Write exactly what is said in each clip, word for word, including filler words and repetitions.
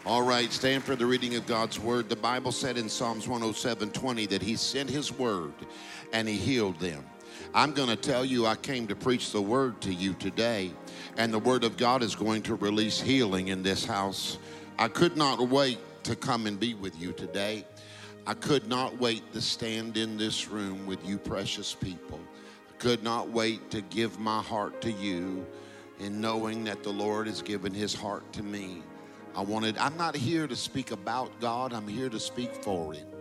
All right, stand for the reading of God's word. The Bible said in Psalms one oh seven twenty that he sent his word and he healed them. I'm going to tell you, I came to preach the word to you today, and the word of God is going to release healing in this house. I could not wait to come and be with you today. I could not wait to stand in this room with you precious people. I could not wait to give my heart to you in knowing that the Lord has given his heart to me. I wanted, I'm not here to speak about God, I'm here to speak for him.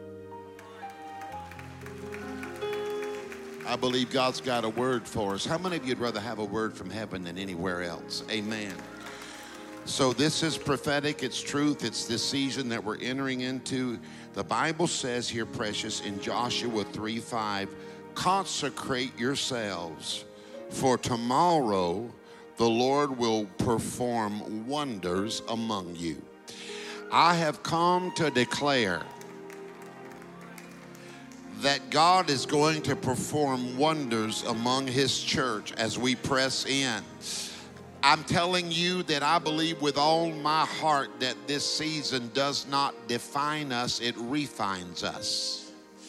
I believe God's got a word for us. How many of you would rather have a word from heaven than anywhere else? Amen. So this is prophetic, it's truth, it's this season that we're entering into. The Bible says here, precious, in Joshua three five, consecrate yourselves, for tomorrow the Lord will perform wonders among you. I have come to declare that God is going to perform wonders among his church as we press in. I'm telling you that I believe with all my heart that this season does not define us, it refines us.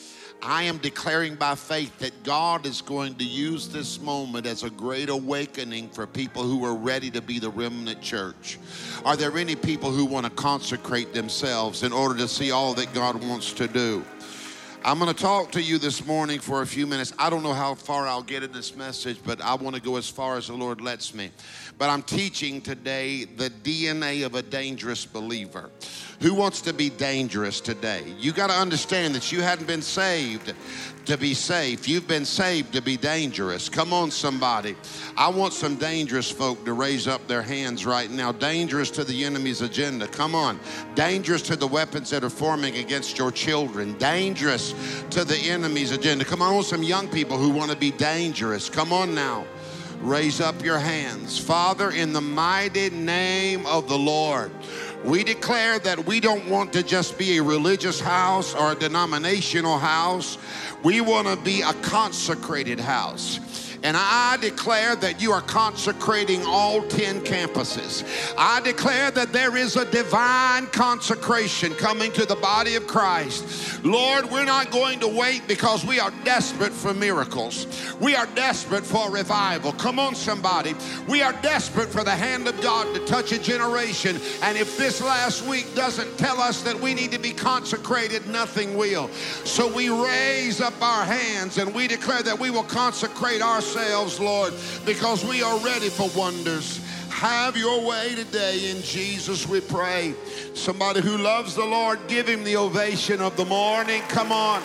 I am declaring by faith that God is going to use this moment as a great awakening for people who are ready to be the remnant church. Are there any people who want to consecrate themselves in order to see all that God wants to do? I'm going to talk to you this morning for a few minutes. I don't know how far I'll get in this message, but I want to go as far as the Lord lets me. But I'm teaching today the D N A of a dangerous believer. Who wants to be dangerous today? You got to understand that you hadn't been saved to be safe. You've been saved to be dangerous. Come on, somebody. I want some dangerous folk to raise up their hands right now. Dangerous to the enemy's agenda. Come on. Dangerous to the weapons that are forming against your children. Dangerous to the enemy's agenda. Come on, I want some young people who want to be dangerous. Come on now. Raise up your hands. Father, in the mighty name of the Lord, we declare that we don't want to just be a religious house or a denominational house. We want to be a consecrated house. And I declare that you are consecrating all ten campuses. I declare that there is a divine consecration coming to the body of Christ. Lord, we're not going to wait because we are desperate for miracles. We are desperate for revival. Come on, somebody. We are desperate for the hand of God to touch a generation. And if this last week doesn't tell us that we need to be consecrated, nothing will. So we raise up our hands and we declare that we will consecrate ourselves, Lord, because we are ready for wonders. Have your way today. In Jesus we pray. Somebody who loves the Lord, give him the ovation of the morning. Come on.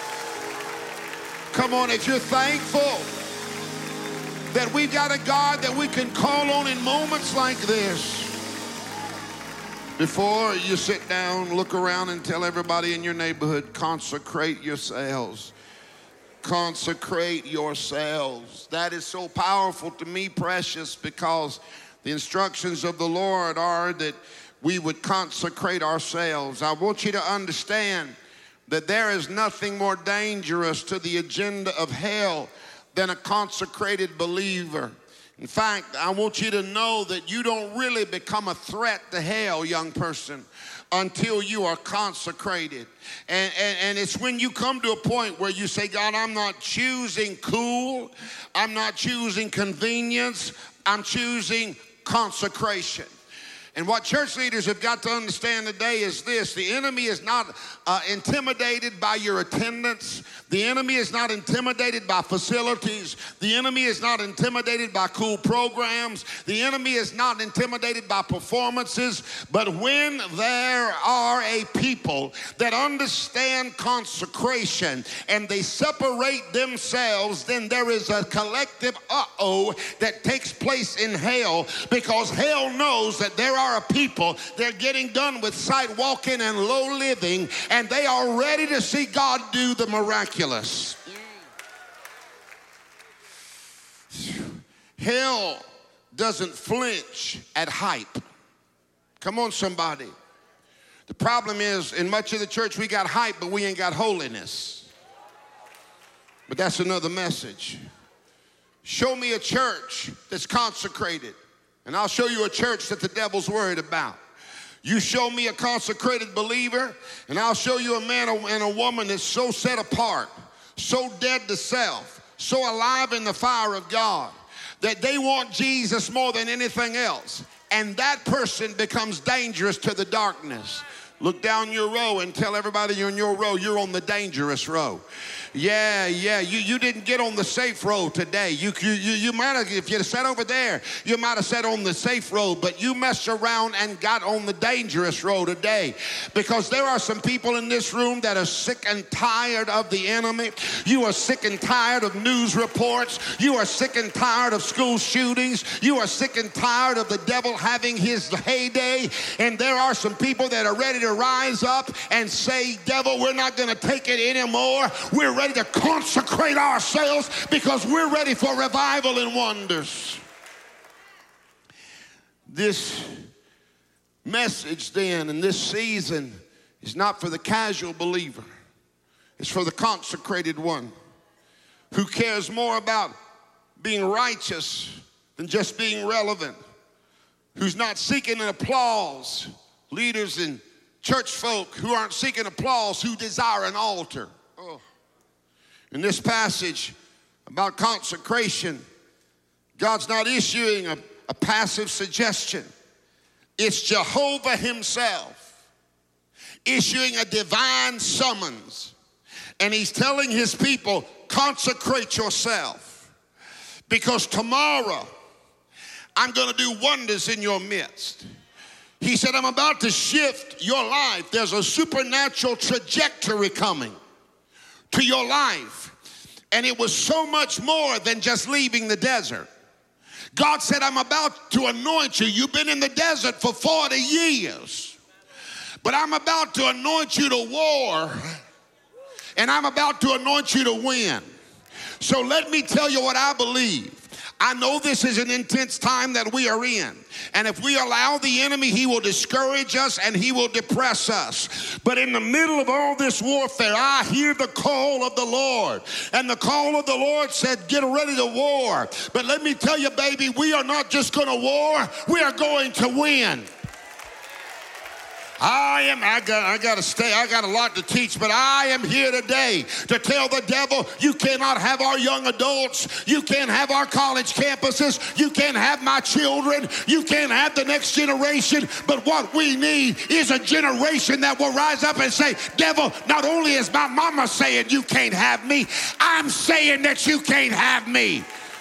Come on, if you're thankful that we've got a God that we can call on in moments like this. Before you sit down, look around and tell everybody in your neighborhood, consecrate yourselves. Consecrate yourselves. That is so powerful to me, precious, because the instructions of the Lord are that we would consecrate ourselves. I want you to understand that there is nothing more dangerous to the agenda of hell than a consecrated believer. In fact, I want you to know that you don't really become a threat to hell, young person, until you are consecrated. And, and, and it's when you come to a point where you say, God, I'm not choosing cool. I'm not choosing convenience. I'm choosing consecration. And what church leaders have got to understand today is this: the enemy is not uh, intimidated by your attendance. The enemy is not intimidated by facilities. The enemy is not intimidated by cool programs. The enemy is not intimidated by performances. But when there are a people that understand consecration and they separate themselves, then there is a collective uh-oh that takes place in hell, because hell knows that there are a people, they're getting done with sight walking and low living, and they are ready to see God do the miraculous. Hell doesn't flinch at hype. Come on, somebody. The problem is, in much of the church, we got hype, but we ain't got holiness. But that's another message. Show me a church that's consecrated, and I'll show you a church that the devil's worried about. You show me a consecrated believer, and I'll show you a man and a woman that's so set apart, so dead to self, so alive in the fire of God, that they want Jesus more than anything else. And that person becomes dangerous to the darkness. Look down your row and tell everybody you're in your row, you're on the dangerous row. Yeah, yeah, you, you didn't get on the safe road today. You, you, you might have, if you'd sat over there, you might have sat on the safe road, but you messed around and got on the dangerous road today. Because there are some people in this room that are sick and tired of the enemy. You are sick and tired of news reports. You are sick and tired of school shootings. You are sick and tired of the devil having his heyday. And there are some people that are ready to rise up and say, devil, we're not going to take it anymore. We're ready to consecrate ourselves because we're ready for revival and wonders. This message then in this season is not for the casual believer. It's for the consecrated one who cares more about being righteous than just being relevant, who's not seeking an applause. Leaders and church folk who aren't seeking applause, who desire an altar. Oh. In this passage about consecration, God's not issuing a, a passive suggestion. It's Jehovah himself issuing a divine summons. And he's telling his people, consecrate yourself. Because tomorrow, I'm going to do wonders in your midst. He said, I'm about to shift your life. There's a supernatural trajectory coming to your life. And it was so much more than just leaving the desert. God said, I'm about to anoint you. You've been in the desert for forty years. But I'm about to anoint you to war. And I'm about to anoint you to win. So let me tell you what I believe. I know this is an intense time that we are in. And if we allow the enemy, he will discourage us and he will depress us. But in the middle of all this warfare, I hear the call of the Lord. And the call of the Lord said, get ready to war. But let me tell you, baby, we are not just going to war. We are going to win. I am, I got, I got to stay, I got a lot to teach, but I am here today to tell the devil, you cannot have our young adults, you can't have our college campuses, you can't have my children, you can't have the next generation, but what we need is a generation that will rise up and say, devil, not only is my mama saying you can't have me, I'm saying that you can't have me.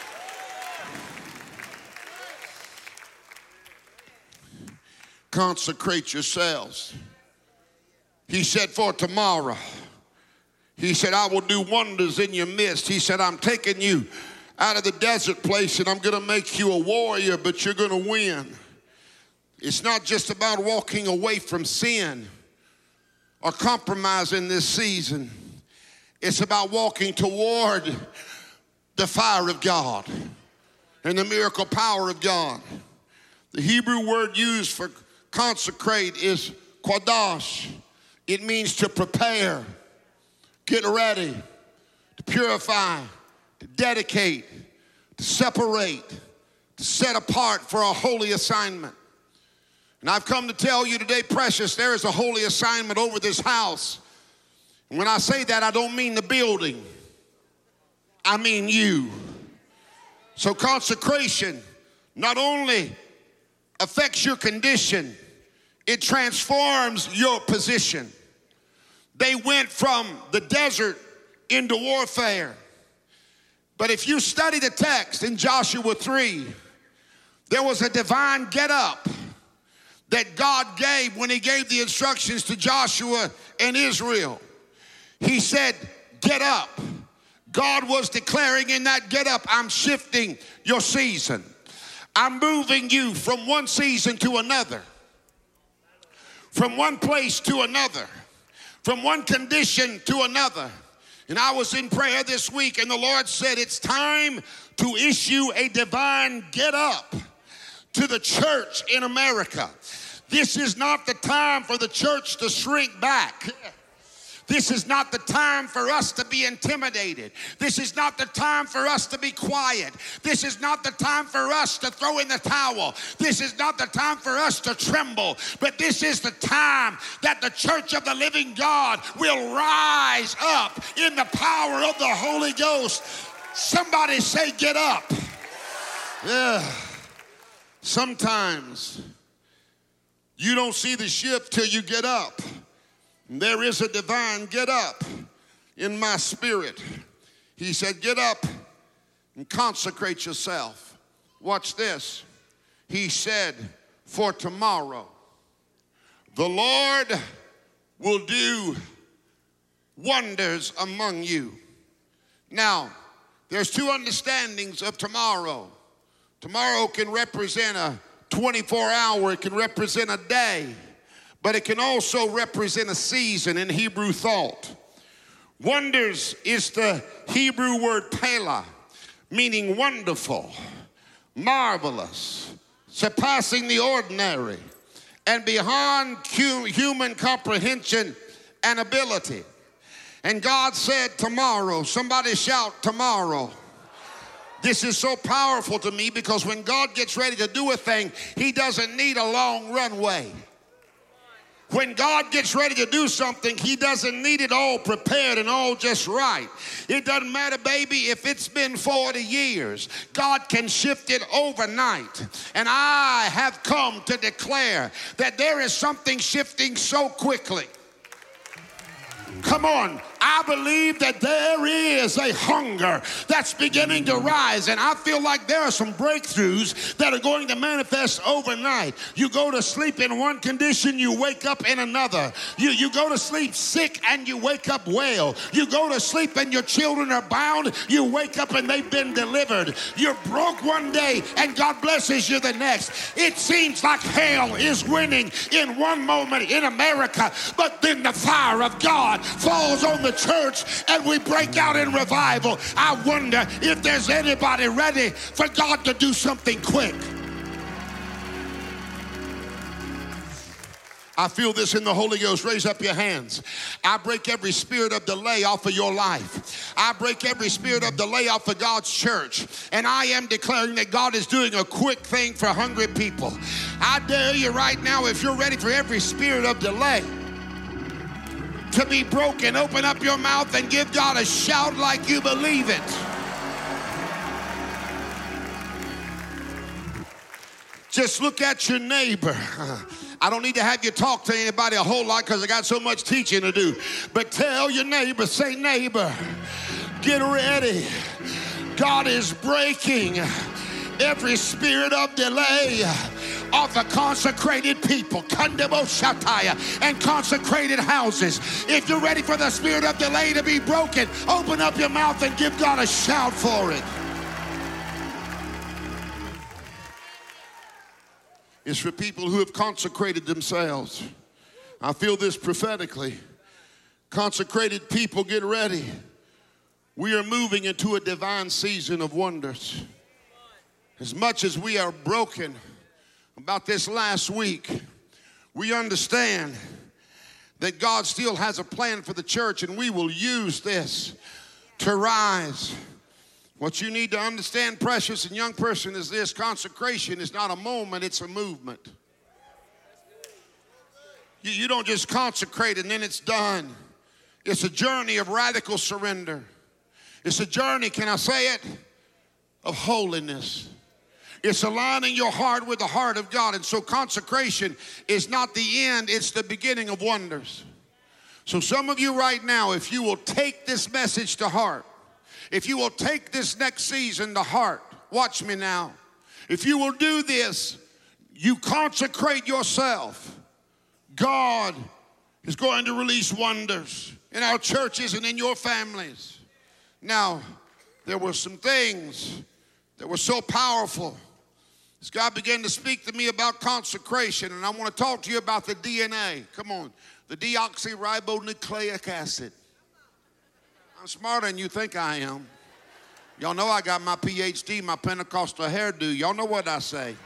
Consecrate yourselves. He said, for tomorrow. He said, I will do wonders in your midst. He said, I'm taking you out of the desert place and I'm going to make you a warrior, but you're going to win. It's not just about walking away from sin or compromise in this season. It's about walking toward the fire of God and the miracle power of God. The Hebrew word used for consecrate is quadash. It means to prepare, get ready, to purify, to dedicate, to separate, to set apart for a holy assignment. And I've come to tell you today, precious, there is a holy assignment over this house. And when I say that, I don't mean the building. I mean you. So consecration not only affects your condition, it transforms your position. They went from the desert into warfare. But if you study the text in Joshua three, there was a divine get up that God gave when he gave the instructions to Joshua and Israel. He said, get up. God was declaring in that get up, I'm shifting your season. I'm moving you from one season to another, from one place to another, from one condition to another. And I was in prayer this week and the Lord said, it's time to issue a divine get up to the church in America. This is not the time for the church to shrink back. This is not the time for us to be intimidated. This is not the time for us to be quiet. This is not the time for us to throw in the towel. This is not the time for us to tremble. But this is the time that the church of the living God will rise up in the power of the Holy Ghost. Somebody say, get up. Yeah. Sometimes you don't see the shift till you get up. There is a divine get up in my spirit. He said, get up and consecrate yourself. Watch this. He said, for tomorrow, the Lord will do wonders among you. Now, there's two understandings of tomorrow. Tomorrow can represent a twenty-four hour, it can represent a day. But it can also represent a season in Hebrew thought. Wonders is the Hebrew word pela, meaning wonderful, marvelous, surpassing the ordinary, and beyond human comprehension and ability. And God said tomorrow, somebody shout tomorrow. This is so powerful to me because when God gets ready to do a thing, he doesn't need a long runway. When God gets ready to do something, he doesn't need it all prepared and all just right. It doesn't matter, baby, if it's been forty years. God can shift it overnight. And I have come to declare that there is something shifting so quickly. Come on. I believe that there is a hunger that's beginning to rise, and I feel like there are some breakthroughs that are going to manifest overnight. You go to sleep in one condition, you wake up in another. You, you go to sleep sick and you wake up well. You go to sleep and your children are bound, you wake up and they've been delivered. You're broke one day and God blesses you the next. It seems like hell is winning in one moment in America, but then the fire of God falls on the church and we break out in revival. I wonder if there's anybody ready for God to do something quick. I feel this in the Holy Ghost. Raise up your hands. I break every spirit of delay off of your life. I break every spirit of delay off of God's church. And I am declaring that God is doing a quick thing for hungry people. I dare you right now, if you're ready for every spirit of delay to be broken, open up your mouth and give God a shout like you believe it. Just look at your neighbor. I don't need to have you talk to anybody a whole lot because I got so much teaching to do. But tell your neighbor, say, neighbor, get ready. God is breaking every spirit of delay off of consecrated people, and consecrated houses. If you're ready for the spirit of delay to be broken, open up your mouth and give God a shout for it. It's for people who have consecrated themselves. I feel this prophetically. Consecrated people, get ready. We are moving into a divine season of wonders. As much as we are broken about this last week, we understand that God still has a plan for the church, and we will use this to rise. What you need to understand, precious and young person, is this: consecration is not a moment, it's a movement. You, you don't just consecrate and then it's done. It's a journey of radical surrender. It's a journey, can I say it, of holiness. It's aligning your heart with the heart of God. And so consecration is not the end, it's the beginning of wonders. So some of you right now, if you will take this message to heart, if you will take this next season to heart, watch me now. If you will do this, you consecrate yourself, God is going to release wonders in our churches and in your families. Now, there were some things that were so powerful as God began to speak to me about consecration, and I want to talk to you about the D N A. Come on, the deoxyribonucleic acid. I'm smarter than you think I am. Y'all know I got my P H D, my Pentecostal hairdo. Y'all know what I say.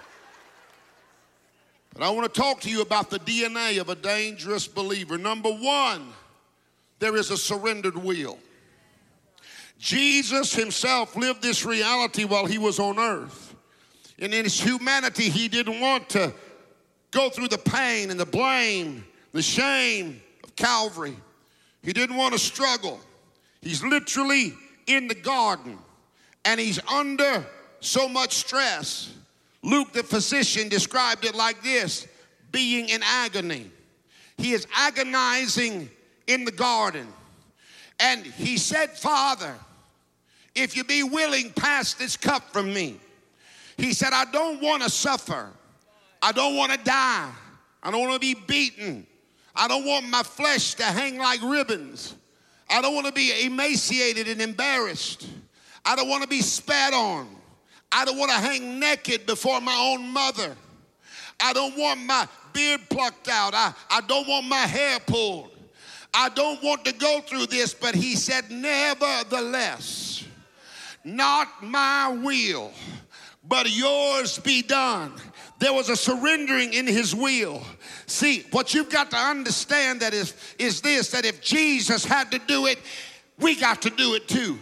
But I want to talk to you about the D N A of a dangerous believer. Number one, there is a surrendered will. Jesus himself lived this reality while he was on earth. And in his humanity, he didn't want to go through the pain and the blame, the shame of Calvary. He didn't want to struggle. He's literally in the garden, and he's under so much stress. Luke, the physician, described it like this: being in agony. He is agonizing in the garden. And he said, Father, if you be willing, pass this cup from me. He said, I don't want to suffer. I don't want to die. I don't want to be beaten. I don't want my flesh to hang like ribbons. I don't want to be emaciated and embarrassed. I don't want to be spat on. I don't want to hang naked before my own mother. I don't want my beard plucked out. I, I don't want my hair pulled. I don't want to go through this. But he said, nevertheless, not my will, but yours be done. There was a surrendering in his will. See, what you've got to understand that is, is this, that if Jesus had to do it, we got to do it too.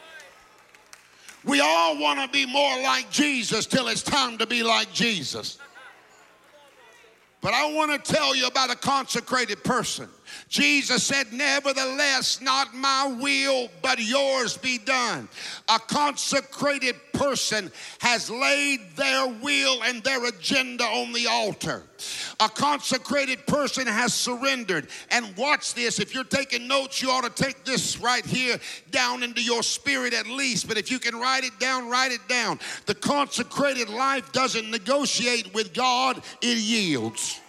We all want to be more like Jesus till it's time to be like Jesus. But I want to tell you about a consecrated person. Jesus said, nevertheless, not my will, but yours be done. A consecrated person has laid their will and their agenda on the altar. A consecrated person has surrendered. And watch this. If you're taking notes, you ought to take this right here down into your spirit at least. But if you can write it down, write it down. The consecrated life doesn't negotiate with God, it yields.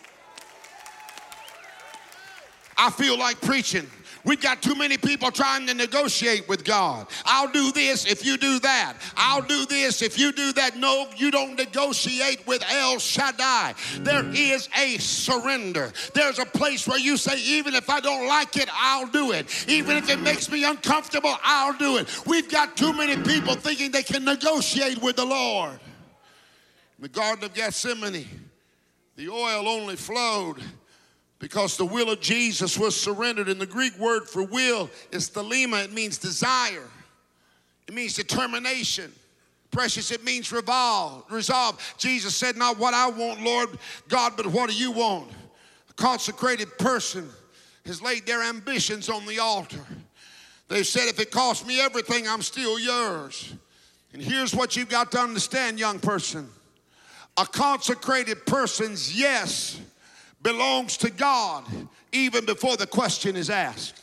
I feel like preaching. We've got too many people trying to negotiate with God. I'll do this if you do that. I'll do this if you do that. No, you don't negotiate with El Shaddai. There is a surrender. There's a place where you say, even if I don't like it, I'll do it. Even if it makes me uncomfortable, I'll do it. We've got too many people thinking they can negotiate with the Lord. In the Garden of Gethsemane, the oil only flowed because the will of Jesus was surrendered. And the Greek word for will is thelema. It means desire. It means determination. Precious, it means revolve, resolve. Jesus said, not what I want, Lord God, but what do you want? A consecrated person has laid their ambitions on the altar. They've said, if it costs me everything, I'm still yours. And here's what you've got to understand, young person. A consecrated person's yes belongs to God even before the question is asked.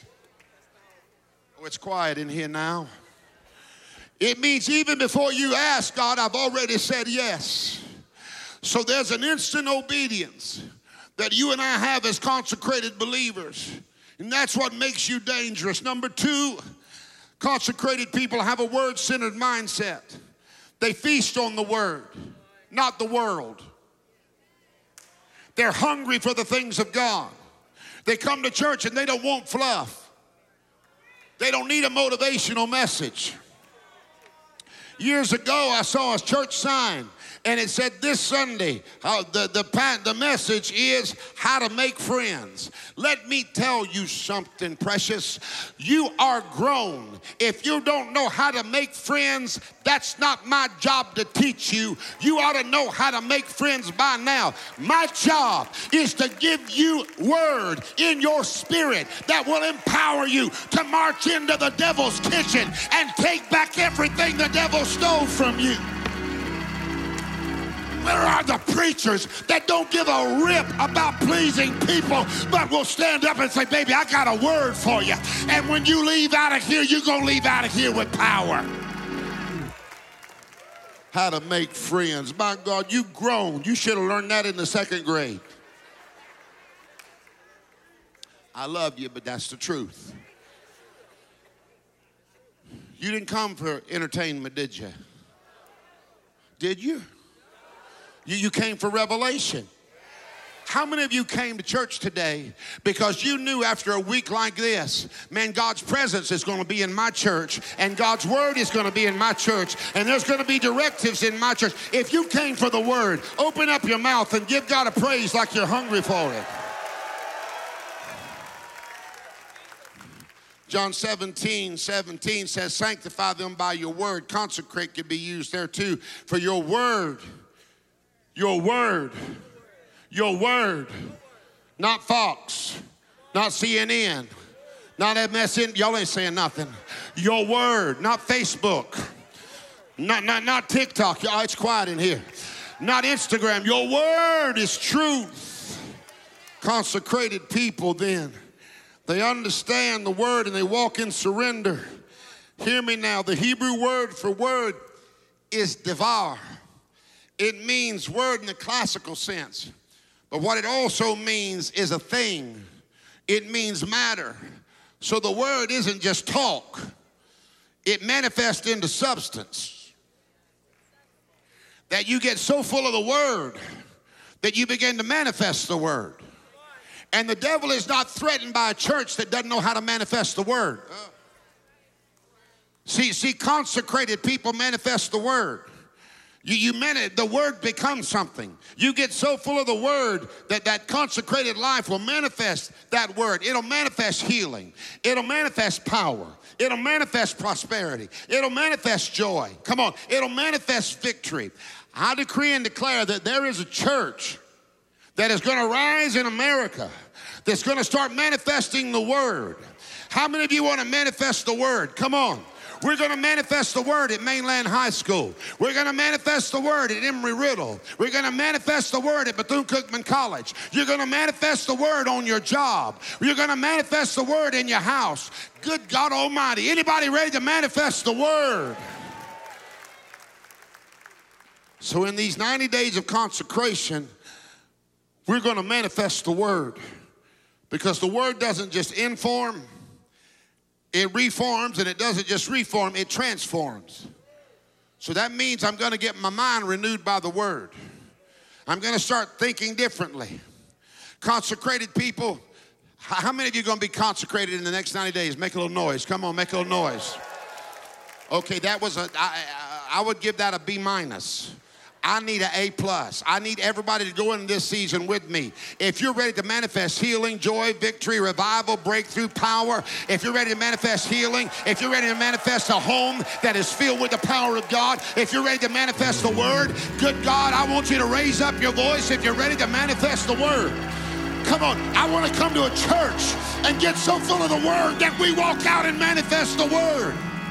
Oh, it's quiet in here now. It means even before you ask God, I've already said yes. So there's an instant obedience that you and I have as consecrated believers. And that's what makes you dangerous. Number two, consecrated people have a word-centered mindset. They feast on the word, not the world. They're hungry for the things of God. They come to church and they don't want fluff. They don't need a motivational message. Years ago, I saw a church sign, and it said this Sunday, uh, the, the, the message is how to make friends. Let me tell you something, precious. You are grown. If you don't know how to make friends, that's not my job to teach you. You ought to know how to make friends by now. My job is to give you word in your spirit that will empower you to march into the devil's kitchen and take back everything the devil stole from you. Where are the preachers that don't give a rip about pleasing people, but will stand up and say, baby, I got a word for you. And when you leave out of here, you're going to leave out of here with power. How to make friends. My God, you've grown. You should have learned that in the second grade. I love you, but that's the truth. You didn't come for entertainment, did you? Did you? You, you came for revelation. How many of you came to church today because you knew after a week like this, man, God's presence is going to be in my church and God's word is going to be in my church and there's going to be directives in my church. If you came for the word, open up your mouth and give God a praise like you're hungry for it. John seventeen, seventeen says, sanctify them by your word. Consecrate could be used there too. For your word, your word, your word, not Fox, not C N N, not M S N. Y'all ain't saying nothing. Your word, not Facebook, not, not, not TikTok. Y'all, it's quiet in here. Not Instagram. Your word is truth. Consecrated people then, they understand the word and they walk in surrender. Hear me now. The Hebrew word for word is devar. It means word in the classical sense. But what it also means is a thing. It means matter. So the word isn't just talk. It manifests into substance. That you get so full of the word that you begin to manifest the word. And the devil is not threatened by a church that doesn't know how to manifest the word. See, see, consecrated people manifest the word. You, you man, the word becomes something. You get so full of the word that that consecrated life will manifest that word. It'll manifest healing. It'll manifest power. It'll manifest prosperity. It'll manifest joy. Come on. It'll manifest victory. I decree and declare that there is a church that is going to rise in America that's going to start manifesting the word. How many of you want to manifest the word? Come on. We're going to manifest the word at Mainland High School. We're going to manifest the word at Embry-Riddle. We're going to manifest the word at Bethune-Cookman College. You're going to manifest the word on your job. You're going to manifest the word in your house. Good God Almighty. Anybody ready to manifest the word? So in these ninety days of consecration, we're going to manifest the word. Because the word doesn't just inform. It reforms, and it doesn't just reform, it transforms. So that means I'm going to get my mind renewed by the word. I'm going to start thinking differently. Consecrated people, how many of you are going to be consecrated in the next ninety days? Make a little noise. Come on, make a little noise. Okay, that was a, I, I would give that a B minus. I need an A plus. I need everybody to go into this season with me. If you're ready to manifest healing, joy, victory, revival, breakthrough, power, if you're ready to manifest healing, if you're ready to manifest a home that is filled with the power of God, if you're ready to manifest the word, good God, I want you to raise up your voice if you're ready to manifest the word. Come on, I want to come to a church and get so full of the word that we walk out and manifest the word.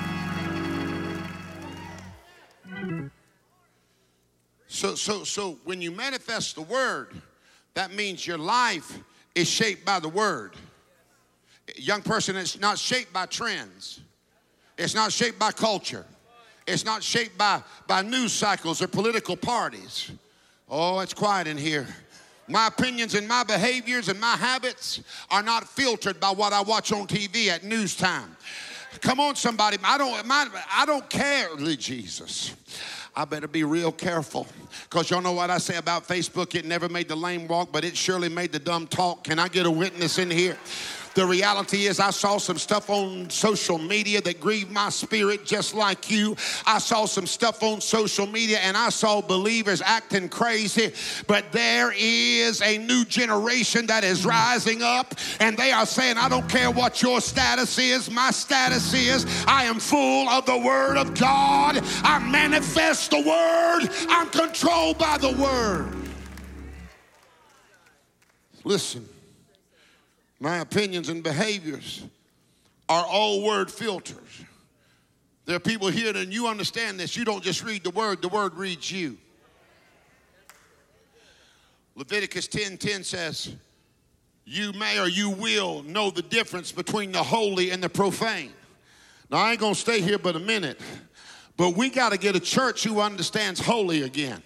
So, so, so when you manifest the word, that means your life is shaped by the word. Young person, it's not shaped by trends. It's not shaped by culture. It's not shaped by, by news cycles or political parties. Oh, it's quiet in here. My opinions and my behaviors and my habits are not filtered by what I watch on T V at news time. Come on, somebody. I don't, my, I don't care, Jesus. I better be real careful, because y'all know what I say about Facebook. It never made the lame walk, but it surely made the dumb talk. Can I get a witness in here? The reality is I saw some stuff on social media that grieved my spirit just like you. I saw some stuff on social media and I saw believers acting crazy. But there is a new generation that is rising up, and they are saying, I don't care what your status is, my status is I am full of the word of God. I manifest the word. I'm controlled by the word. Listen. My opinions and behaviors are all word filters. There are people here, and you understand this. You don't just read the word, the word reads you. Leviticus ten ten says, you may or you will know the difference between the holy and the profane. Now, I ain't going to stay here but a minute, but we got to get a church who understands holy again.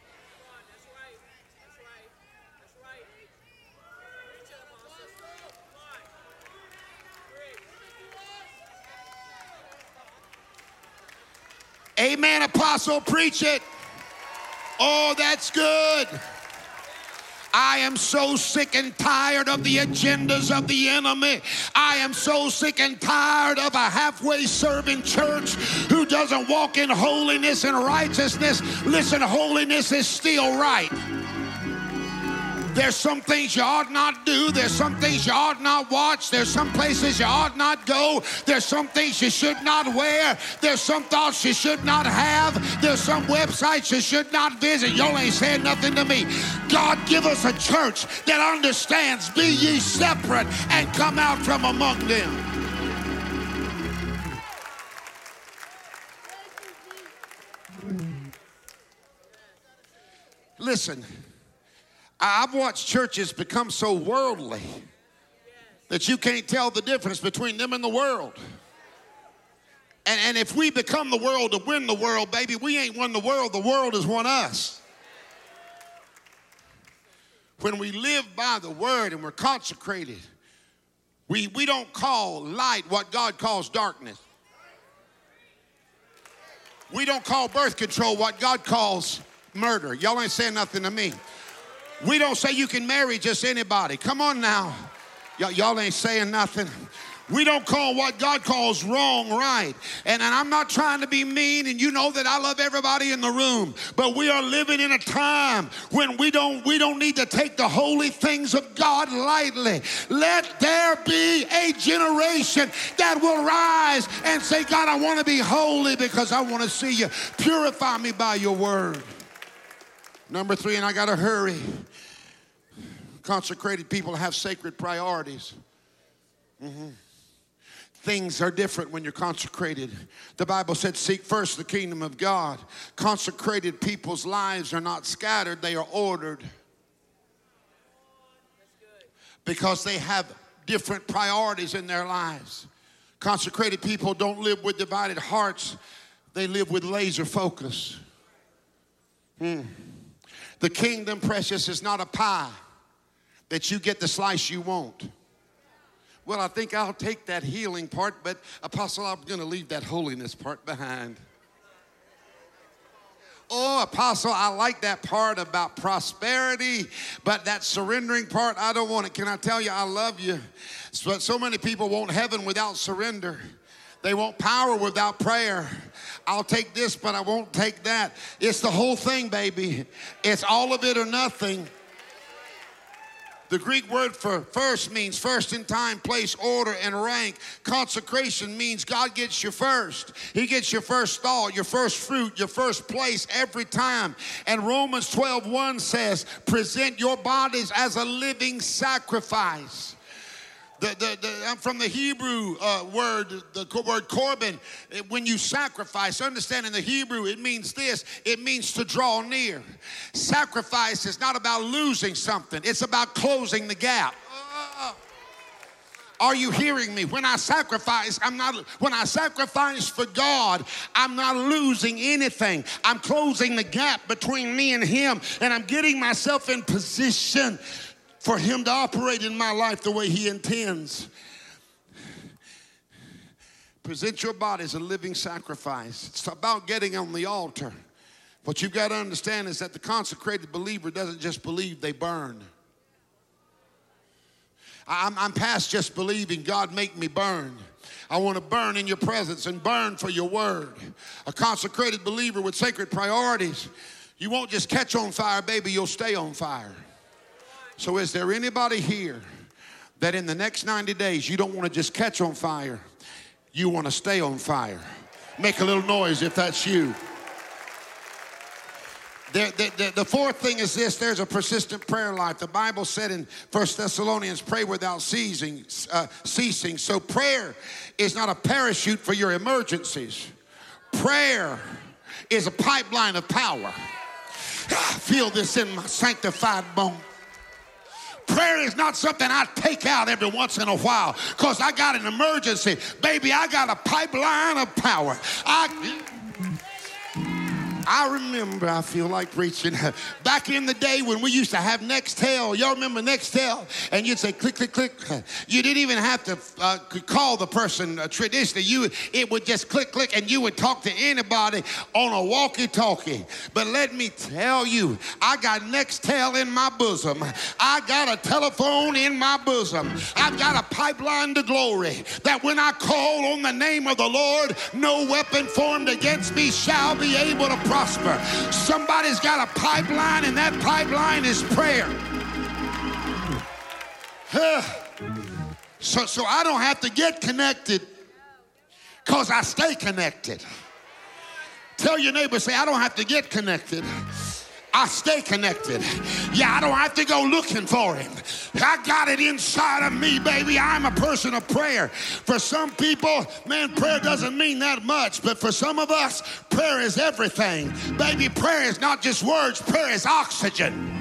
Amen, apostle, preach it. Oh, that's good. I am so sick and tired of the agendas of the enemy. I am so sick and tired of a halfway serving church who doesn't walk in holiness and righteousness. Listen, holiness is still right. There's some things you ought not do. There's some things you ought not watch. There's some places you ought not go. There's some things you should not wear. There's some thoughts you should not have. There's some websites you should not visit. Y'all ain't saying nothing to me. God, give us a church that understands, be ye separate and come out from among them. Listen, I've watched churches become so worldly that you can't tell the difference between them and the world. And, and if we become the world to win the world, baby, we ain't won the world. The world has won us. When we live by the word and we're consecrated, we, we don't call light what God calls darkness. We don't call birth control what God calls murder. Y'all ain't saying nothing to me. We don't say you can marry just anybody. Come on now. Y- y'all ain't saying nothing. We don't call what God calls wrong right. And, and I'm not trying to be mean, and you know that I love everybody in the room, but we are living in a time when we don't, we don't need to take the holy things of God lightly. Let there be a generation that will rise and say, God, I want to be holy because I want to see you. Purify me by your word. Number three, and I got to hurry. Consecrated people have sacred priorities. Mm-hmm. Things are different when you're consecrated. The Bible said, seek first the kingdom of God. Consecrated people's lives are not scattered, they are ordered. Because they have different priorities in their lives. Consecrated people don't live with divided hearts, they live with laser focus. Hmm. The kingdom, precious, is not a pie that you get the slice you want. Well, I think I'll take that healing part, but Apostle, I'm going to leave that holiness part behind. Oh, Apostle, I like that part about prosperity, but that surrendering part, I don't want it. Can I tell you, I love you. But so many people want heaven without surrender. They want power without prayer. I'll take this, but I won't take that. It's the whole thing, baby. It's all of it or nothing. The Greek word for first means first in time, place, order, and rank. Consecration means God gets you first. He gets your first thought, your first fruit, your first place every time. And Romans twelve one says, present your bodies as a living sacrifice. The, the, the, I'm from the Hebrew uh, word, the word korban. When you sacrifice, understand in the Hebrew, it means this. It means to draw near. Sacrifice is not about losing something. It's about closing the gap. Uh, are you hearing me? When I sacrifice, I'm not, when I sacrifice for God, I'm not losing anything. I'm closing the gap between me and him, and I'm getting myself in position for him to operate in my life the way he intends. Present your body as a living sacrifice. It's about getting on the altar. What you've got to understand is that the consecrated believer doesn't just believe, they burn. I'm, I'm past just believing, God, make me burn. I want to burn in your presence and burn for your word. A consecrated believer with sacred priorities, you won't just catch on fire, baby, you'll stay on fire. So is there anybody here that in the next ninety days you don't want to just catch on fire, you want to stay on fire? Make a little noise if that's you. The, the, the, the fourth thing is this, there's a persistent prayer life. The Bible said in First Thessalonians, pray without ceasing. Uh, ceasing. So prayer is not a parachute for your emergencies. Prayer is a pipeline of power. I feel this in my sanctified bone. Prayer is not something I take out every once in a while because I got an emergency. Baby, I got a pipeline of power. I... I remember, I feel like preaching, back in the day when we used to have Nextel. Y'all remember Nextel? And you'd say click, click, click. You didn't even have to uh, call the person uh, traditionally. You, it would just click, click, and you would talk to anybody on a walkie-talkie. But let me tell you, I got Nextel in my bosom. I got a telephone in my bosom. I've got a pipeline to glory that when I call on the name of the Lord, no weapon formed against me shall be able to prosper. Somebody's got a pipeline, and that pipeline is prayer. Uh, so, so I don't have to get connected because I stay connected. Tell your neighbor, say, I don't have to get connected. I stay connected. Yeah, I don't have to go looking for him. I got it inside of me, baby. I'm a person of prayer. For some people, man, prayer doesn't mean that much. But for some of us, prayer is everything. Baby, prayer is not just words. Prayer is oxygen.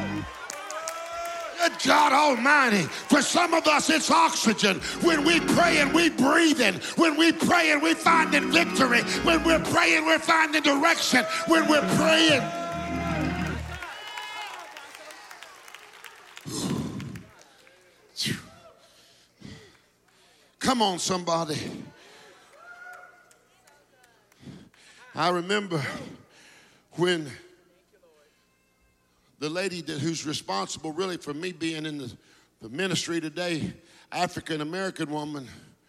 Good God Almighty. For some of us, it's oxygen. When we pray and we breathe in. When we pray and we find in victory. When we're praying, we're finding direction. When we're praying. Come on, somebody. I remember when the lady that, who's responsible really for me being in the, the ministry today, African-American woman,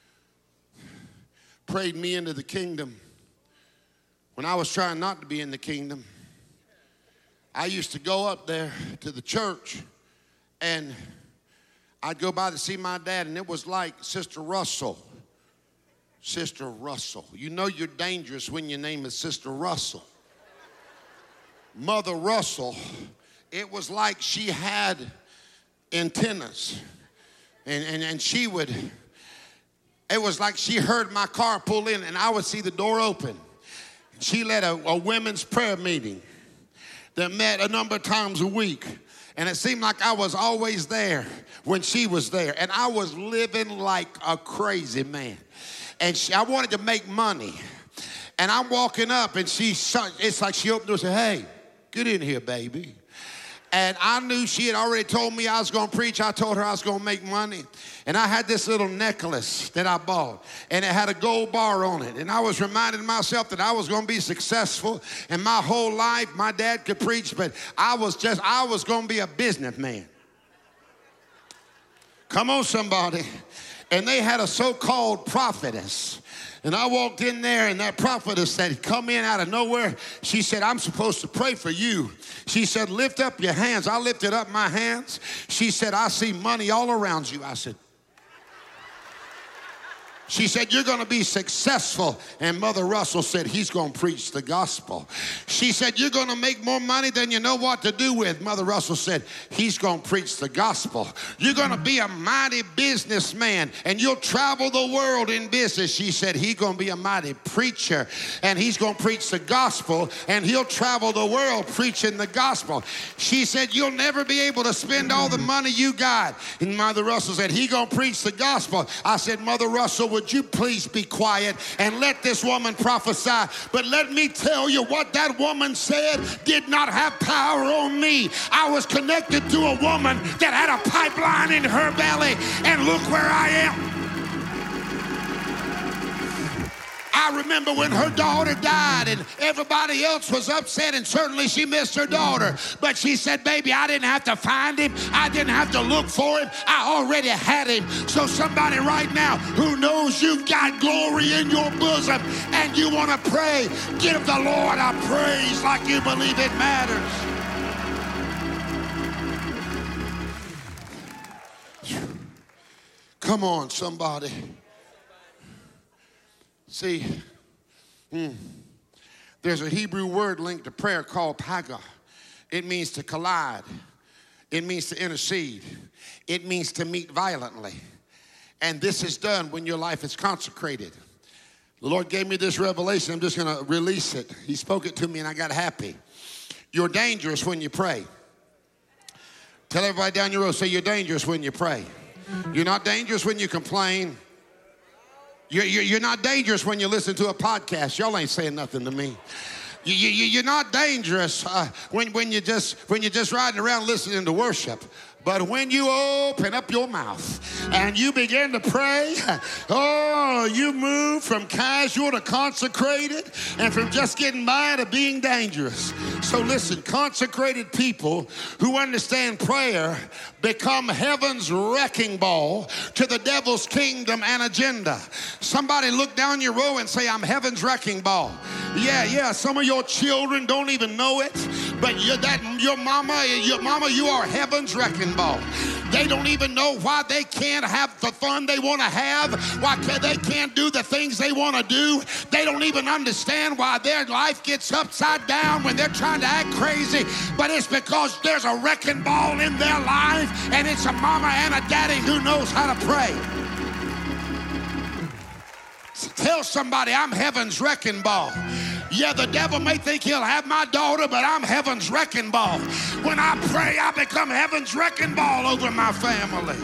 prayed me into the kingdom when I was trying not to be in the kingdom. I used to go up there to the church and I'd go by to see my dad, and it was like Sister Russell. Sister Russell. You know you're dangerous when your name is Sister Russell. Mother Russell, it was like she had antennas. And, and, and she would, it was like she heard my car pull in, and I would see the door open. She led a, a women's prayer meeting that met a number of times a week. And it seemed like I was always there when she was there. And I was living like a crazy man. And she, I wanted to make money. And I'm walking up and she, it's like she opened the door and said, hey, get in here, baby. And I knew she had already told me I was going to preach. I told her I was going to make money. And I had this little necklace that I bought. And it had a gold bar on it. And I was reminding myself that I was going to be successful. And my whole life, my dad could preach, but I was just, I was going to be a businessman. Come on, somebody. And they had a so-called prophetess. And I walked in there, and that prophetess said, come in out of nowhere. She said, I'm supposed to pray for you. She said, lift up your hands. I lifted up my hands. She said, I see money all around you. I said, she said, you're going to be successful. And Mother Russell said, he's going to preach the gospel. She said, you're going to make more money than you know what to do with. Mother Russell said, he's going to preach the gospel. You're going to be a mighty businessman, and you'll travel the world in business. She said, he's going to be a mighty preacher, and he's going to preach the gospel, and he'll travel the world preaching the gospel. She said, you'll never be able to spend all the money you got. And Mother Russell said, he's going to preach the gospel. I said, Mother Russell, would you please be quiet and let this woman prophesy? But let me tell you, what that woman said did not have power on me. I was connected to a woman that had a pipeline in her belly, and look where I am. I remember when her daughter died and everybody else was upset, and certainly she missed her daughter. But she said, baby, I didn't have to find him. I didn't have to look for him. I already had him. So somebody right now who knows you've got glory in your bosom and you want to pray, give the Lord a praise like you believe it matters. Come on, somebody. See, mm, there's a Hebrew word linked to prayer called paga. It means to collide. It means to intercede. It means to meet violently. And this is done when your life is consecrated. The Lord gave me this revelation. I'm just going to release it. He spoke it to me and I got happy. You're dangerous when you pray. Tell everybody down your road, say you're dangerous when you pray. You're not dangerous when you complain. You're, you're not dangerous when you listen to a podcast. Y'all ain't saying nothing to me. You, you, you're not dangerous uh, when, when, you just, when you're just riding around listening to worship. But when you open up your mouth and you begin to pray, oh, you move from casual to consecrated, and from just getting by to being dangerous. So listen, consecrated people who understand prayer become heaven's wrecking ball to the devil's kingdom and agenda. Somebody look down your row and say, I'm heaven's wrecking ball. Yeah, yeah, some of your children don't even know it, but you're that, your mama, your mama, you are heaven's wrecking ball. They don't even know why they can't have the fun they want to have, why they can't do the things they want to do. They don't even understand why their life gets upside down when they're trying to act crazy, but it's because there's a wrecking ball in their life, and it's a mama and a daddy who knows how to pray. Tell somebody, I'm heaven's wrecking ball. Yeah, the devil may think he'll have my daughter, but I'm heaven's wrecking ball. When I pray, I become heaven's wrecking ball over my family.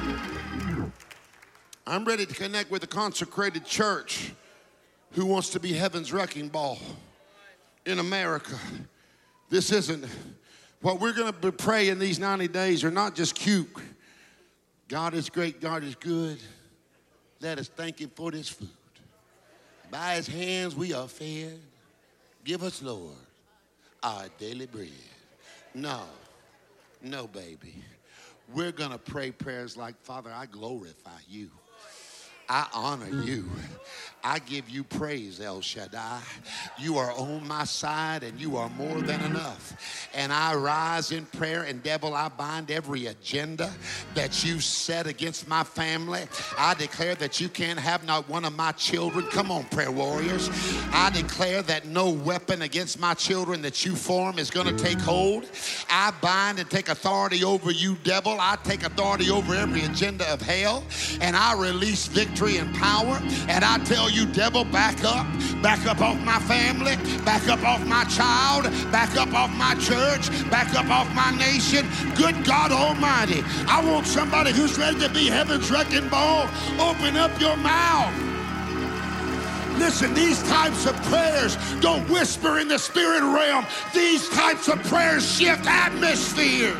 I'm ready to connect with a consecrated church who wants to be heaven's wrecking ball in America. This isn't, what we're going to pray in these ninety days are not just cute. God is great, God is good. Let us thank him for this food. By his hands we are fed. Give us, Lord, our daily bread. No, no, baby. We're going to pray prayers like, Father, I glorify you. I honor you. I give you praise, El Shaddai. You are on my side, and you are more than enough. And I rise in prayer, and devil, I bind every agenda that you set against my family. I declare that you can't have not one of my children. Come on, prayer warriors. I declare that no weapon against my children that you form is going to take hold. I bind and take authority over you, devil. I take authority over every agenda of hell, and I release victory and power. And I tell you, devil, back up. Back up off my family. Back up off my child. Back up off my church. Back up off my nation. Good God Almighty. I want somebody who's ready to be heaven's wrecking ball. Open up your mouth. Listen, these types of prayers don't whisper in the spirit realm. These types of prayers shift atmospheres.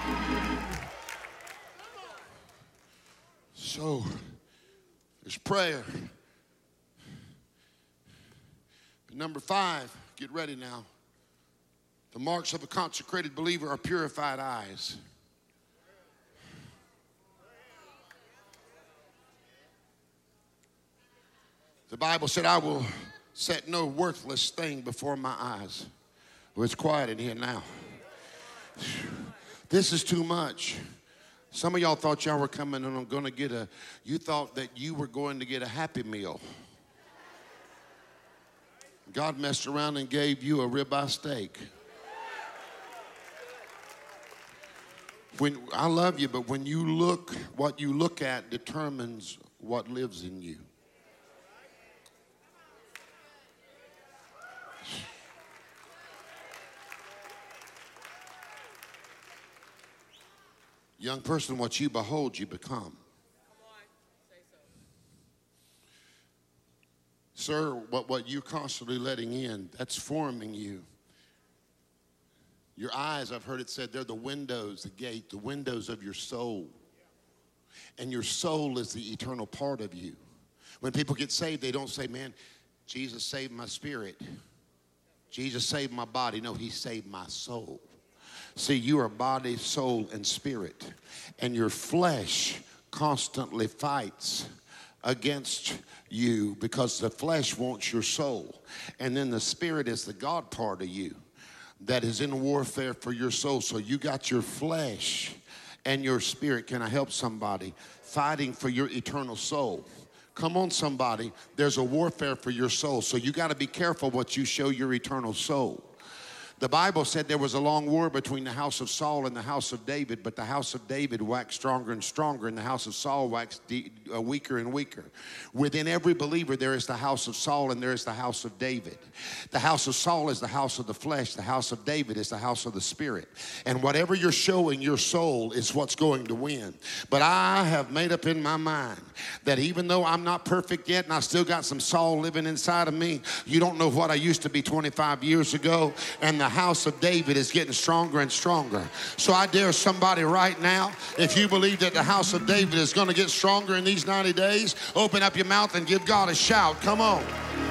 So, there's prayer. Number five, get ready now. The marks of a consecrated believer are purified eyes. The Bible said, I will set no worthless thing before my eyes. Well, it's quiet in here now. This is too much. Some of y'all thought y'all were coming and I'm going to get a, you thought that you were going to get a Happy Meal. God messed around and gave you a ribeye steak. When, I love you, but when you look, what you look at determines what lives in you. Young person, what you behold, you become. Sir, what, what you're constantly letting in, that's forming you. Your eyes, I've heard it said, they're the windows, the gate, the windows of your soul. And your soul is the eternal part of you. When people get saved, they don't say, man, Jesus saved my spirit. Jesus saved my body. No, he saved my soul. See, you are body, soul, and spirit. And your flesh constantly fights against you because the flesh wants your soul. And then the spirit is the God part of you that is in warfare for your soul. So you got your flesh and your spirit. Can I help somebody? Fighting for your eternal soul. Come on, somebody. There's a warfare for your soul. So you got to be careful what you show your eternal soul. The Bible said there was a long war between the house of Saul and the house of David, but the house of David waxed stronger and stronger, and the house of Saul waxed de- uh, weaker and weaker. Within every believer, there is the house of Saul and there is the house of David. The house of Saul is the house of the flesh. The house of David is the house of the spirit. And whatever you're showing your soul is what's going to win. But I have made up in my mind that even though I'm not perfect yet and I still got some Saul living inside of me, you don't know what I used to be twenty-five years ago, and the house of David is getting stronger and stronger. So I dare somebody right now, if you believe that the house of David is going to get stronger in these ninety days, open up your mouth and give God a shout. Come on.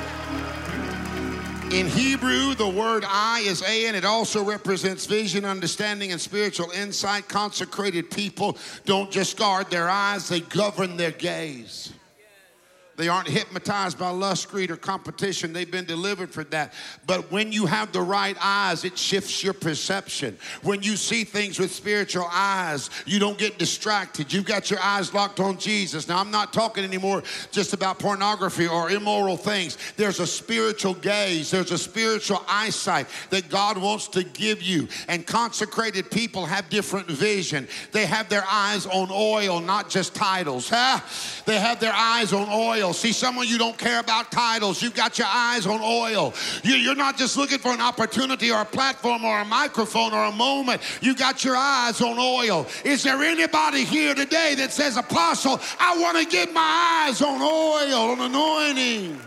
In Hebrew, the word eye is a, and it also represents vision, understanding, and spiritual insight. Consecrated people don't just guard their eyes, they govern their gaze. They aren't hypnotized by lust, greed, or competition. They've been delivered from that. But when you have the right eyes, it shifts your perception. When you see things with spiritual eyes, you don't get distracted. You've got your eyes locked on Jesus. Now, I'm not talking anymore just about pornography or immoral things. There's a spiritual gaze. There's a spiritual eyesight that God wants to give you. And consecrated people have different vision. They have their eyes on oil, not just titles. Huh? They have their eyes on oil. See, some of you don't care about titles. You've got your eyes on oil. You, you're not just looking for an opportunity or a platform or a microphone or a moment. You got your eyes on oil. Is there anybody here today that says, Apostle, I want to get my eyes on oil, on anointing?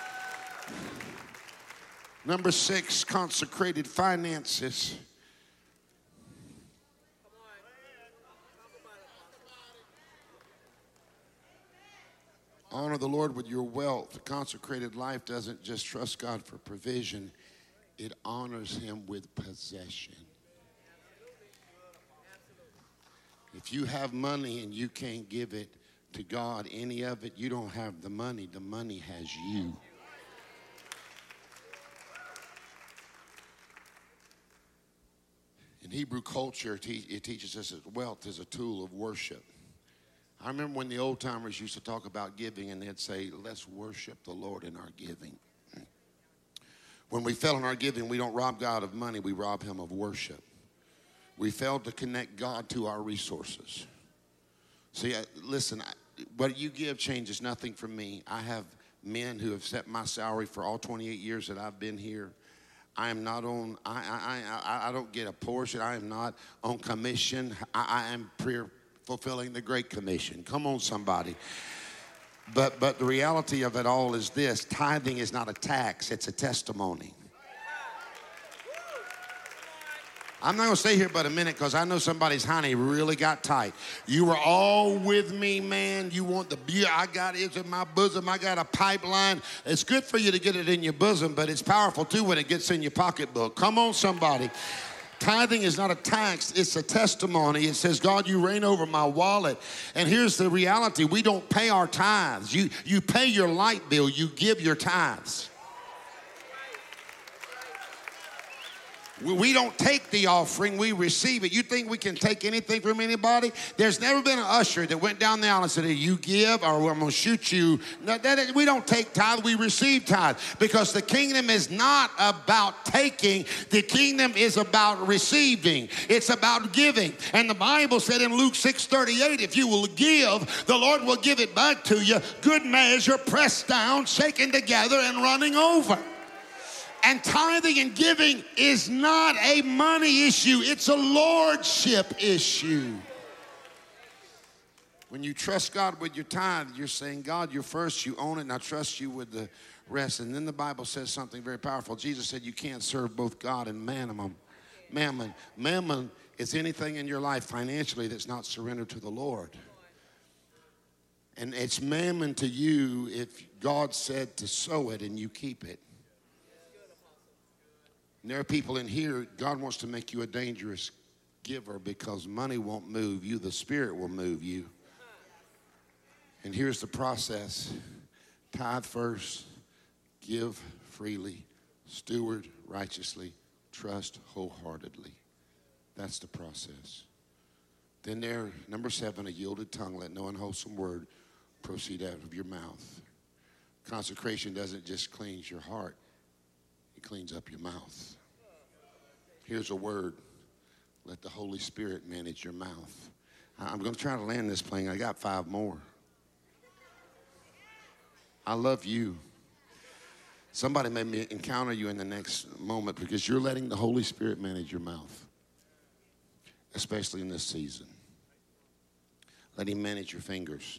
Number six, consecrated finances. Honor the Lord with your wealth. A consecrated life doesn't just trust God for provision. It honors him with possession. If you have money and you can't give it to God, any of it, you don't have the money. The money has you. In Hebrew culture, it teaches us that wealth is a tool of worship. I remember when the old timers used to talk about giving and they'd say, let's worship the Lord in our giving. When we fail in our giving, we don't rob God of money, we rob him of worship. We fail to connect God to our resources. See, listen, what you give changes nothing for me. I have men who have set my salary for all twenty-eight years that I've been here. I am not on, I, I, I, I don't get a portion. I am not on commission. I, I am prayer. Fulfilling the Great Commission. Come on, somebody. But, but the reality of it all is this. Tithing is not a tax. It's a testimony. I'm not going to stay here but a minute because I know somebody's honey really got tight. You were all with me, man. You want the beer. I got it in my bosom. I got a pipeline. It's good for you to get it in your bosom, but it's powerful too when it gets in your pocketbook. Come on, somebody. Tithing is not a tax, it's a testimony. It says, God, you reign over my wallet. And here's the reality. We don't pay our tithes. You, you pay your light bill. You give your tithes. We don't take the offering, we receive it. You think we can take anything from anybody? There's never been an usher that went down the aisle and said, hey, you give or I'm going to shoot you. No, that, we don't take tithe, we receive tithe. Because the kingdom is not about taking, the kingdom is about receiving. It's about giving. And the Bible said in Luke six thirty-eight, if you will give, the Lord will give it back to you. Good measure, pressed down, shaken together, and running over. And tithing and giving is not a money issue. It's a lordship issue. When you trust God with your tithe, you're saying, God, you're first. You own it, and I trust you with the rest. And then the Bible says something very powerful. Jesus said you can't serve both God and mammon. Mammon. Mammon is anything in your life financially that's not surrendered to the Lord. And it's mammon to you if God said to sow it and you keep it. And there are people in here, God wants to make you a dangerous giver because money won't move you. The Spirit will move you. And here's the process. Tithe first, give freely, steward righteously, trust wholeheartedly. That's the process. Then there, number seven, a yielded tongue. Let no unwholesome word proceed out of your mouth. Consecration doesn't just cleanse your heart. Cleans up your mouth. Here's a word. Let the Holy Spirit manage your mouth. I'm going to try to land this plane. I got five more. I love you. Somebody may me encounter you in the next moment because you're letting the Holy Spirit manage your mouth, especially in this season. Let him manage your fingers.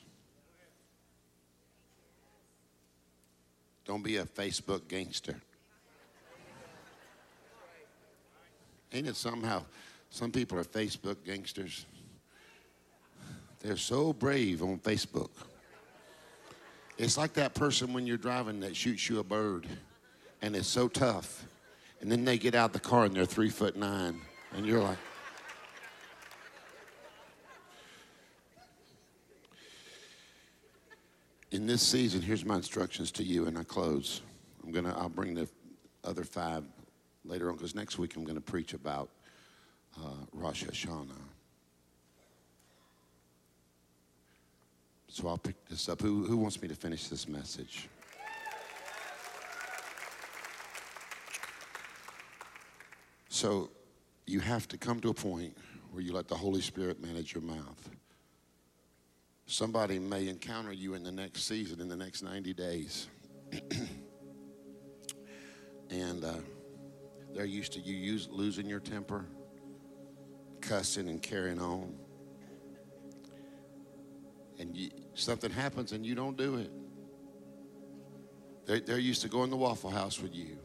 Don't be a Facebook gangster. Ain't it somehow, some people are Facebook gangsters. They're so brave on Facebook. It's like that person when you're driving that shoots you a bird, and it's so tough. And then they get out the car and they're three foot nine, and you're like, In this season, here's my instructions to you, and I close. I'm gonna. I'll bring the other five later on, because next week I'm going to preach about uh, Rosh Hashanah. So I'll pick this up. Who, who wants me to finish this message? So you have to come to a point where you let the Holy Spirit manage your mouth. Somebody may encounter you in the next season, in the next ninety days. And uh, they're used to you use, losing your temper, cussing and carrying on. And you, something happens and you don't do it. They're, they're used to going to the Waffle House with you.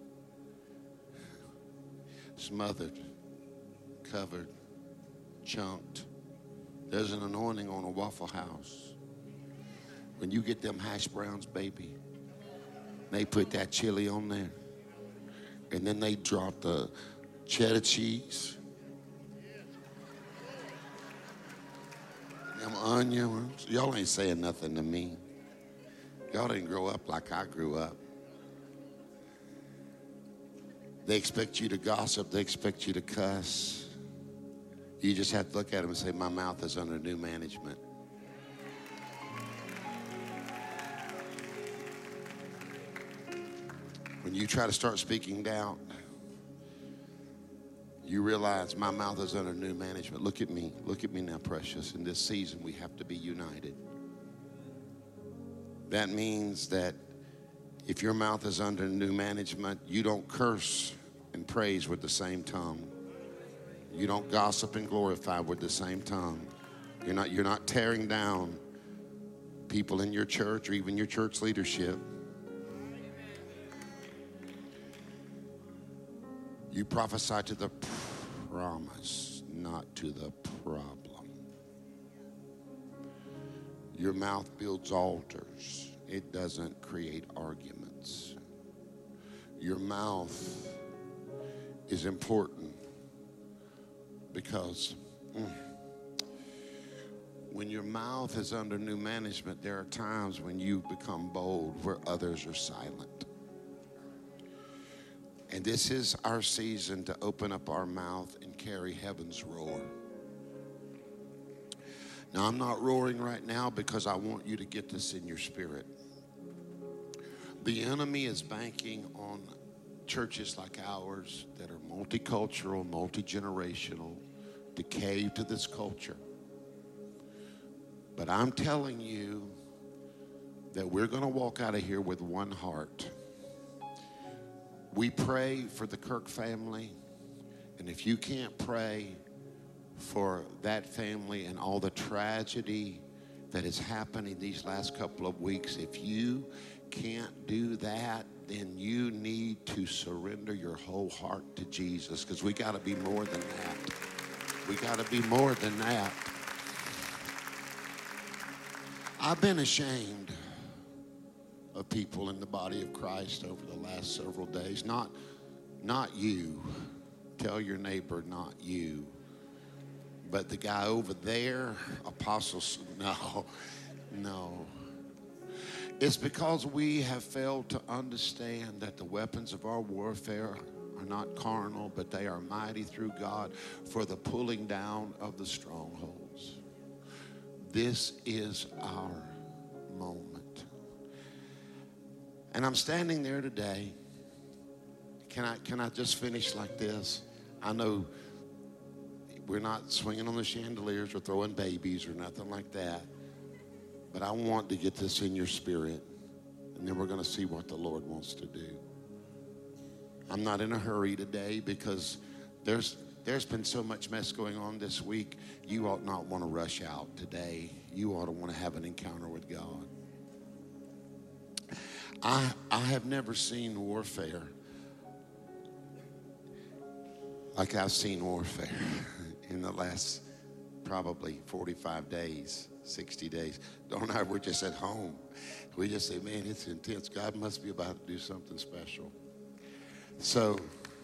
Smothered, covered, chunked. There's an anointing on a Waffle House. When you get them hash browns, baby, they put that chili on there. And then they drop the cheddar cheese. Them onions. Y'all ain't saying nothing to me. Y'all didn't grow up like I grew up. They expect you to gossip. They expect you to cuss. You just have to look at them and say, my mouth is under new management. When you try to start speaking doubt, you realize my mouth is under new management. Look at me. Look at me now, precious. In this season, we have to be united. That means that if your mouth is under new management, you don't curse and praise with the same tongue. You don't gossip and glorify with the same tongue. You're not, you're not tearing down people in your church or even your church leadership. You prophesy to the promise, not to the problem. Your mouth builds altars. It doesn't create arguments. Your mouth is important because mm, when your mouth is under new management, there are times when you become bold where others are silent. And this is our season to open up our mouth and carry heaven's roar. Now, I'm not roaring right now because I want you to get this in your spirit. The enemy is banking on churches like ours that are multicultural, multi-generational, to cave to this culture. But I'm telling you that we're going to walk out of here with one heart. We pray for the Kirk family, and if you can't pray for that family and all the tragedy that is happening these last couple of weeks, if you can't do that, then you need to surrender your whole heart to Jesus, because we got to be more than that. We got to be more than that. I've been ashamed of people in the body of Christ over the last several days. Not, not you. Tell your neighbor, not you. But the guy over there, apostles, no, no. It's because we have failed to understand that the weapons of our warfare are not carnal, but they are mighty through God for the pulling down of the strongholds. This is our moment. And I'm standing there today. Can I, can I just finish like this? I know we're not swinging on the chandeliers or throwing babies or nothing like that. But I want to get this in your spirit. And then we're going to see what the Lord wants to do. I'm not in a hurry today because there's, there's been so much mess going on this week. You ought not want to rush out today. You ought to want to have an encounter with God. I, I have never seen warfare like I've seen warfare in the last probably forty-five days, sixty days. Dawn and I were just at home. We just say, man, it's intense. God must be about to do something special. So,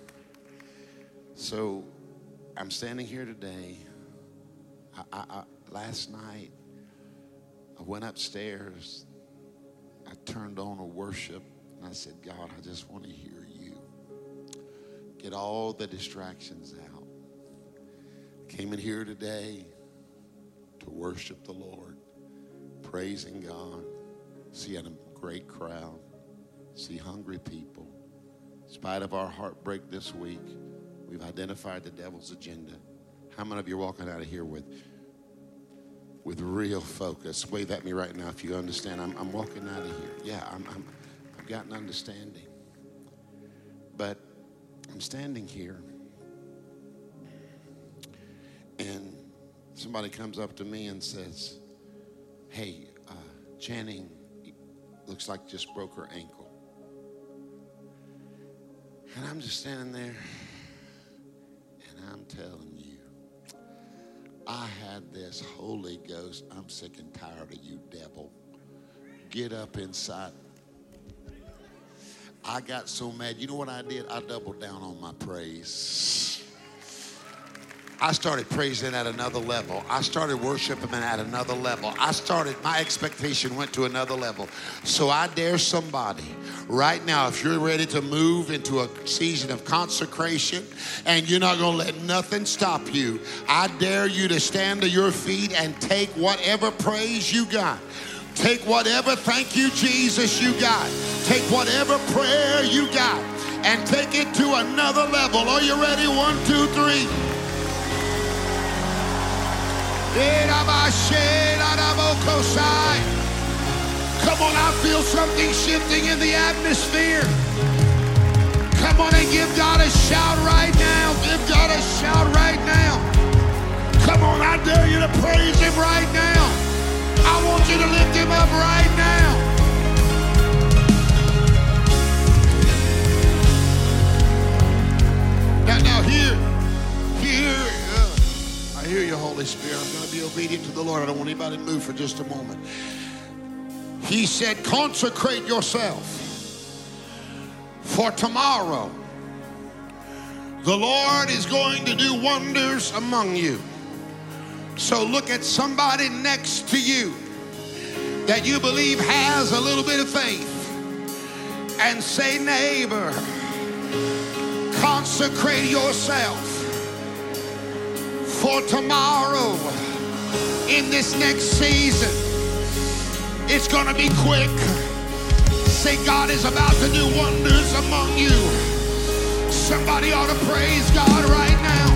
so I'm standing here today. I, I, I, last night, I went upstairs. turned on a worship, and I said, God, I just want to hear you. Get all the distractions out. Came in here today to worship the Lord, praising God. See a great crowd. See hungry people. In spite of our heartbreak this week, we've identified the devil's agenda. How many of you are walking out of here with, with real focus? Wave at me right now if you understand. I'm, I'm walking out of here. Yeah, I'm, I'm, I've got an understanding. But I'm standing here, and somebody comes up to me and says, hey, uh, Channing looks like just broke her ankle. And I'm just standing there, and I'm telling you, I had this Holy Ghost, I'm sick and tired of you, devil. Get up inside. I got so mad. You know what I did? I doubled down on my praise. I started praising at another level. I started worshiping at another level. I started, my expectation went to another level. So I dare somebody right now, if you're ready to move into a season of consecration and you're not going to let nothing stop you, I dare you to stand to your feet and take whatever praise you got. Take whatever thank you, Jesus, you got. Take whatever prayer you got and take it to another level. Are you ready? One, two, three. Come on, I feel something shifting in the atmosphere. Come on and give God a shout right now. Give God a shout right now. Come on, I dare you to praise him right now. I want you to lift him up right now. Now, now here, here, uh, I hear you, Holy Spirit. I'm going to be obedient to the Lord. I don't want anybody to move for just a moment. He said, consecrate yourself for tomorrow. The Lord is going to do wonders among you. So look at somebody next to you that you believe has a little bit of faith and say, neighbor, consecrate yourself for tomorrow. In this next season, it's going to be quick. Say, God is about to do wonders among you. Somebody ought to praise God right now.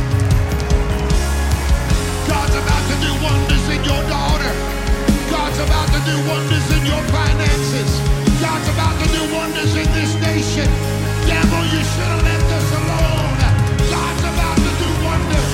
God's about to do wonders in your daughter. God's about to do wonders in your finances. God's about to do wonders in this nation. Devil, you should have left us alone. God's about to do wonders.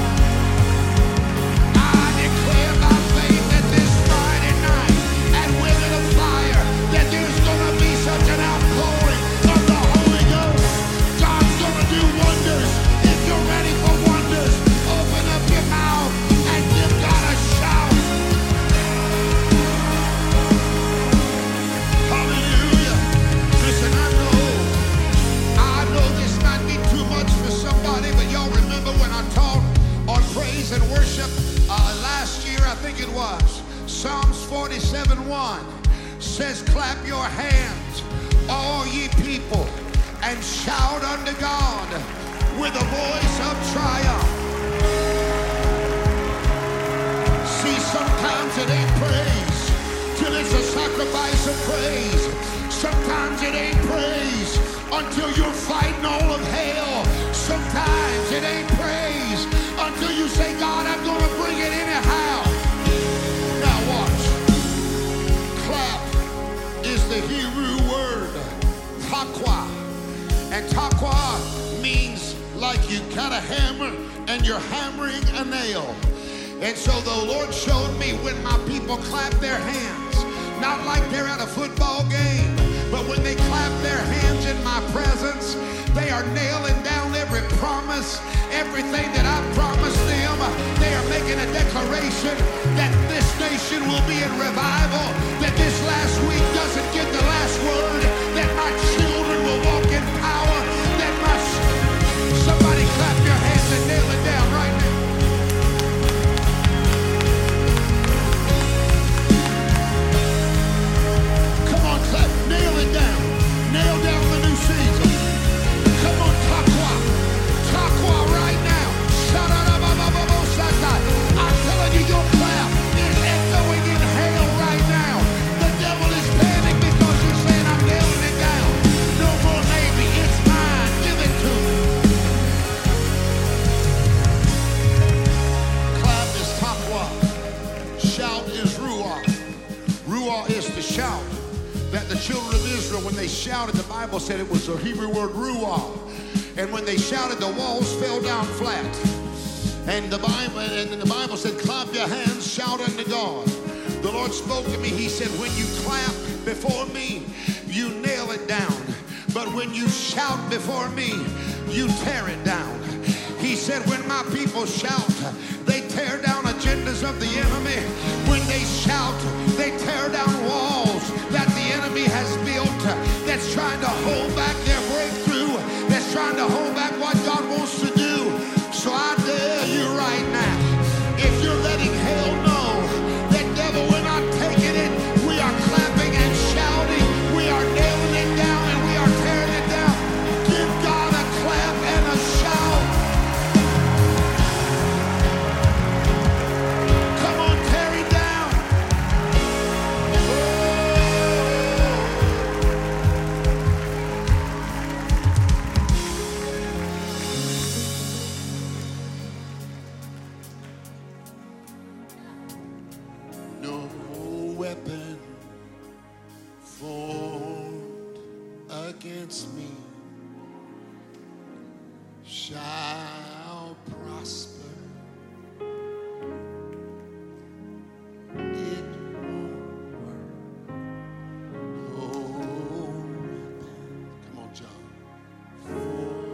I declare by faith that this Friday night at Within of Fire, that there's going to be such an outpouring of the Holy Ghost. God's going to do wonders. If you're ready for wonders, open up your mouth and give God a shout. Hallelujah. Listen, I know, I know this might be too much for somebody, but y'all remember when I taught on praise and worship uh, last year, I think it was, Psalms forty-seven one says, clap your hands, all ye people, and shout unto God with a voice of triumph. See, sometimes it ain't praise till it's a sacrifice of praise. Sometimes it ain't praise until you're fighting all of hell. Sometimes it ain't praise until you say, God, I'm going to bring it anyhow. Now watch. Clap is the Hebrew word, taqwa. And taqwa means like you got a hammer and you're hammering a nail. And so the Lord showed me when my people clap their hands, not like they're at a football game, but when they clap their hands in my presence, they are nailing down every promise, everything that I promised them. They are making a declaration that this nation will be in revival, that this last week doesn't get the last word, that my children will walk in power, that my... Somebody clap your hands and nail it down right now. Come on, clap to shout. That the children of Israel, when they shouted, the Bible said it was the Hebrew word ruah. And when they shouted, the walls fell down flat. And the Bible, and the Bible said, clap your hands, shout unto God. The Lord spoke to me. He said, when you clap before me, you nail it down. But when you shout before me, you tear it down. He said, when my people shout, they tear down agendas of the enemy. When they shout, they tear down walls that the enemy has built that's trying to hold back their breakthrough, that's trying to hold back what God wants to do. So I dare you right now, if you're letting hell know that devil, we're not taking it, we are clapping and shouting, we are nailing it down and we are tearing it down. Give God a clap and a shout. Come on, tear it down. Oh. No weapon formed against me shall prosper. It won't work. No weapon. Come on, John.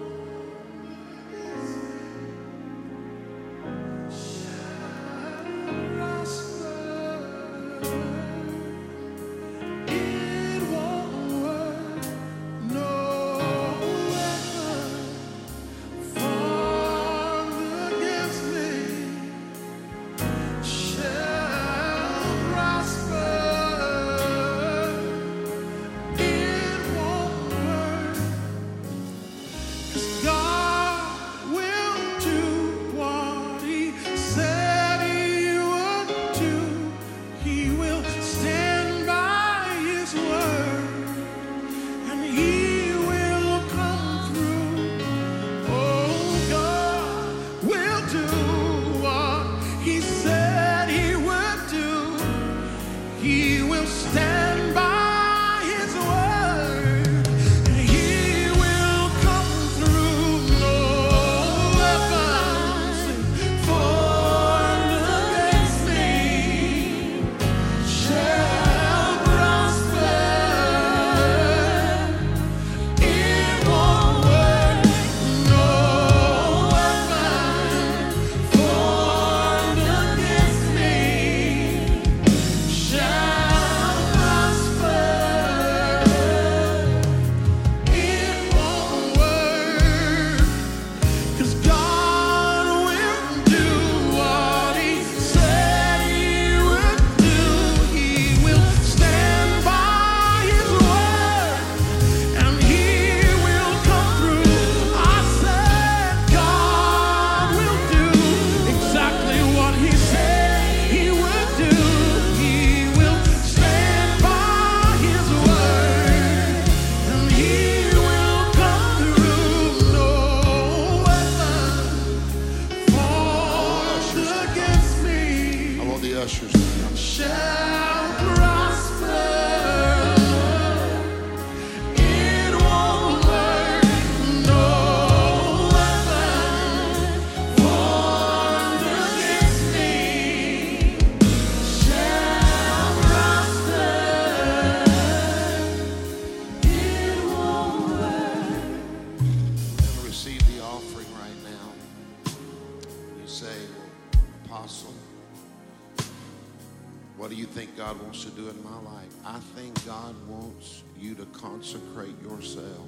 What do you think God wants to do in my life? I think God wants you to consecrate yourself.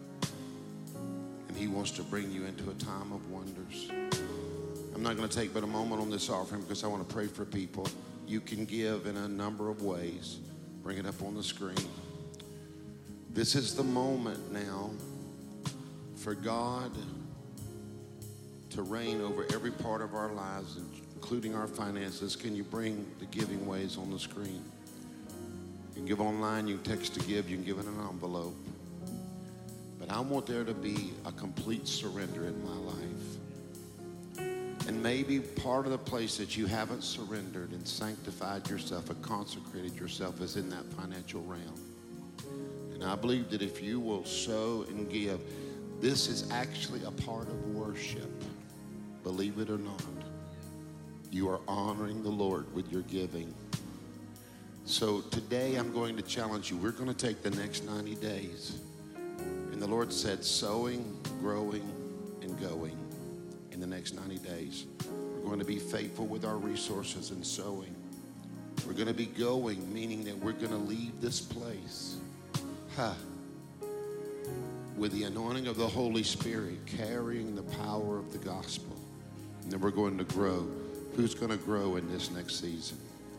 And he wants to bring you into a time of wonders. I'm not going to take but a moment on this offering because I want to pray for people. You can give in a number of ways. Bring it up on the screen. This is the moment now for God to reign over every part of our lives, including our finances. Can you bring the giving ways on the screen? You can give online, you can text to give, you can give in an envelope. But I want there to be a complete surrender in my life. And maybe part of the place that you haven't surrendered and sanctified yourself and consecrated yourself is in that financial realm. And I believe that if you will sow and give, this is actually a part of worship. Believe it or not. You are honoring the Lord with your giving. So today I'm going to challenge you. We're going to take the next ninety days. And the Lord said sowing, growing, and going in the next ninety days. We're going to be faithful with our resources and sowing. We're going to be going, meaning that we're going to leave this place huh, with the anointing of the Holy Spirit, carrying the power of the gospel. And then we're going to grow. Who's going to grow in this next season?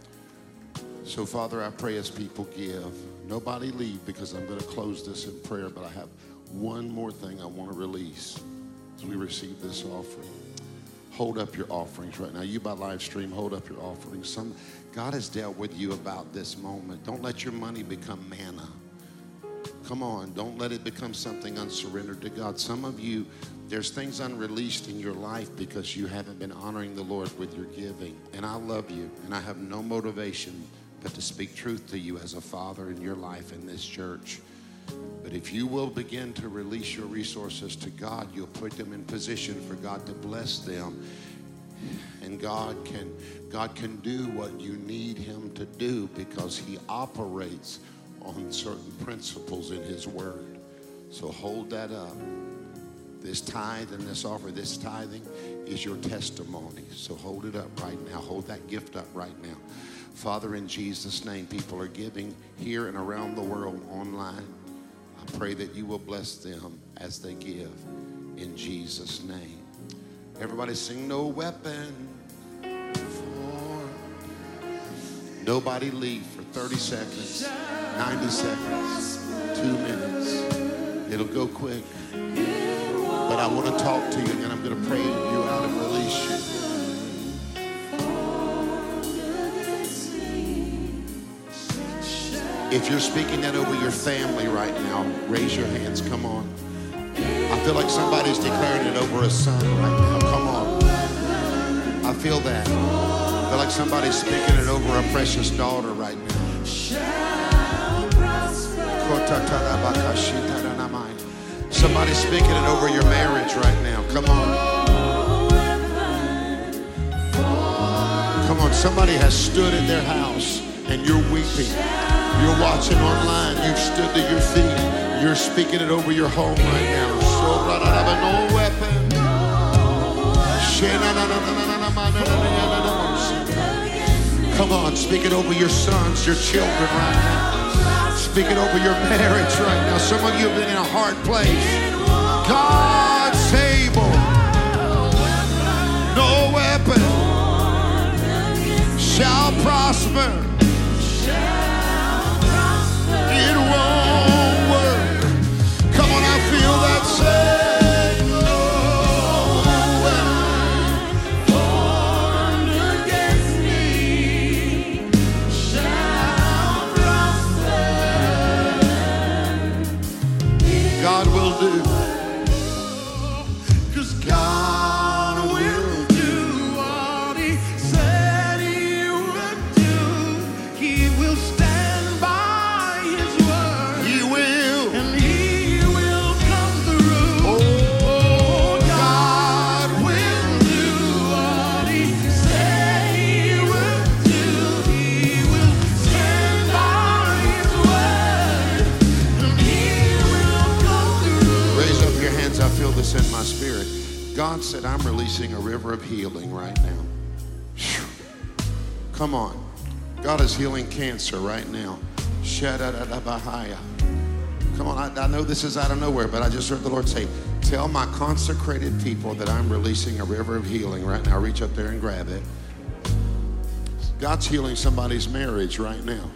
So, Father, I pray as people give, nobody leave because I'm going to close this in prayer, but I have one more thing I want to release as we receive this offering. Hold up your offerings right now. You by live stream, hold up your offerings. Some, God has dealt with you about this moment. Don't let your money become manna. Come on, don't let it become something unsurrendered to God. Some of you, there's things unreleased in your life because you haven't been honoring the Lord with your giving. And I love you, and I have no motivation but to speak truth to you as a father in your life in this church. But if you will begin to release your resources to God, you'll put them in position for God to bless them. And God can, God can do what you need him to do because he operates on certain principles in his word. So hold that up. This tithe and this offer, this tithing is your testimony. So hold it up right now. Hold that gift up right now. Father, in Jesus' name, people are giving here and around the world online. I pray that you will bless them as they give in Jesus' name. Everybody sing no weapon. Nobody leave for thirty seconds, ninety seconds, two minutes. It'll go quick. But I want to talk to you, and then I'm going to pray you out and release you. If you're speaking that over your family right now, raise your hands. Come on. I feel like somebody's declaring it over a son right now. Come on. I feel that. I feel like somebody's speaking it over a precious daughter right now. Somebody's speaking it over your marriage right now. Come on. Come on. Somebody has stood in their house and you're weeping. You're watching online. You've stood to your feet. You're speaking it over your home right now. So, no weapon. Come on, speak it over your sons, your children right now. Speak it over your marriage right now. Some of you have been in a hard place. God's able. No weapon shall prosper. It won't work. Come on, I feel that say no weapon formed against me shall prosper. God will do. 'Cause God will do what he said he would do. He will stand by. In my spirit, God said, I'm releasing a river of healing right now. Whew. Come on. God is healing cancer right now. Come on, I, I know this is out of nowhere, but I just heard the Lord say, tell my consecrated people that I'm releasing a river of healing right now. Reach up there and grab it. God's healing somebody's marriage right now.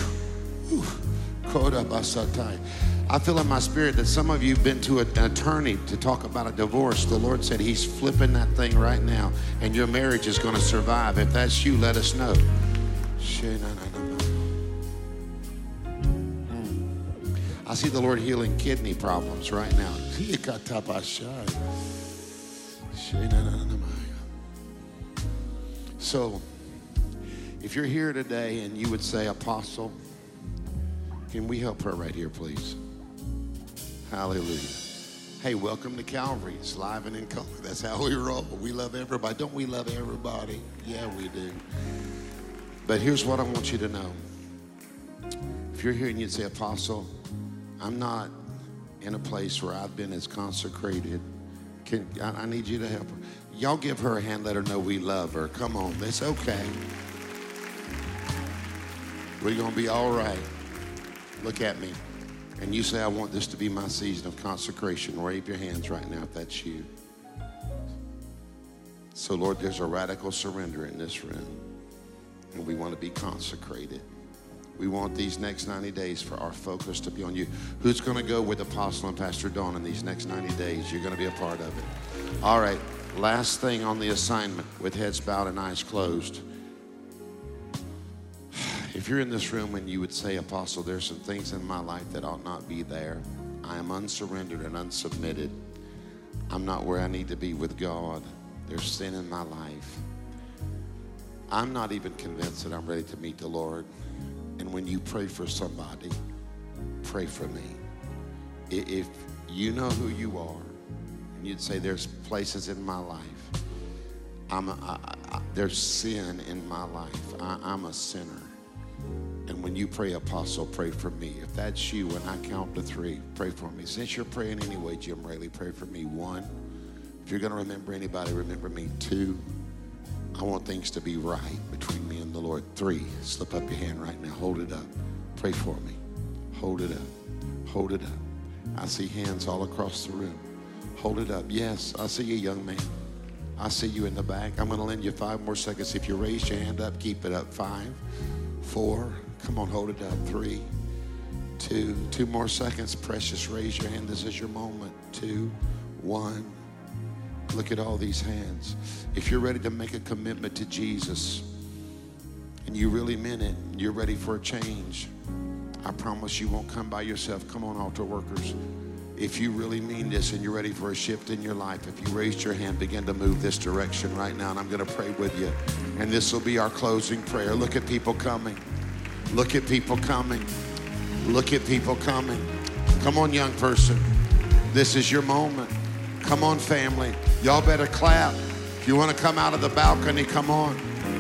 I feel in my spirit that some of you have been to an attorney to talk about a divorce. The Lord said he's flipping that thing right now, and your marriage is going to survive. If that's you, let us know. I see the Lord healing kidney problems right now. So if you're here today and you would say, Apostle, can we help her right here, please? Hallelujah. Hey, welcome to Calvary. It's live and in color. That's how we roll. We love everybody. Don't we love everybody? Yeah, we do. But here's what I want you to know. If you're here and you'd say, Apostle, I'm not in a place where I've been as consecrated. Can, I, I need you to help her. Y'all give her a hand. Let her know we love her. Come on. It's okay. We're going to be all right. Look at me. And you say, I want this to be my season of consecration. Wave your hands right now if that's you. So, Lord, there's a radical surrender in this room. And we want to be consecrated. We want these next ninety days for our focus to be on you. Who's going to go with Apostle and Pastor Dawn in these next ninety days? You're going to be a part of it. All right. Last thing on the assignment with heads bowed and eyes closed. If you're in this room and you would say, Apostle, there's some things in my life that ought not be there. I am unsurrendered and unsubmitted. I'm not where I need to be with God. There's sin in my life. I'm not even convinced that I'm ready to meet the Lord. And when you pray for somebody, pray for me. If you know who you are, and you'd say there's places in my life, I'm a, I, I, there's sin in my life. I, I'm a sinner. And when you pray, Apostle, pray for me. If that's you, when I count to three, pray for me. Since you're praying anyway, Jim Raley, pray for me. One, if you're going to remember anybody, remember me. Two, I want things to be right between me and the Lord. Three, slip up your hand right now. Hold it up. Pray for me. Hold it up. Hold it up. I see hands all across the room. Hold it up. Yes, I see you, young man. I see you in the back. I'm going to lend you five more seconds. If you raise your hand up, keep it up. Five, four, come on, hold it up. Three, two, two more seconds. Precious, raise your hand. This is your moment. Two, one. Look at all these hands. If you're ready to make a commitment to Jesus and you really meant it, you're ready for a change, I promise you won't come by yourself. Come on, altar workers. If you really mean this and you're ready for a shift in your life, if you raised your hand, begin to move this direction right now, and I'm going to pray with you. And this will be our closing prayer. Look at people coming. Look at people coming. Look at people coming. Come on, young person. This is your moment. Come on, family. Y'all better clap. If you want to come out of the balcony, come on.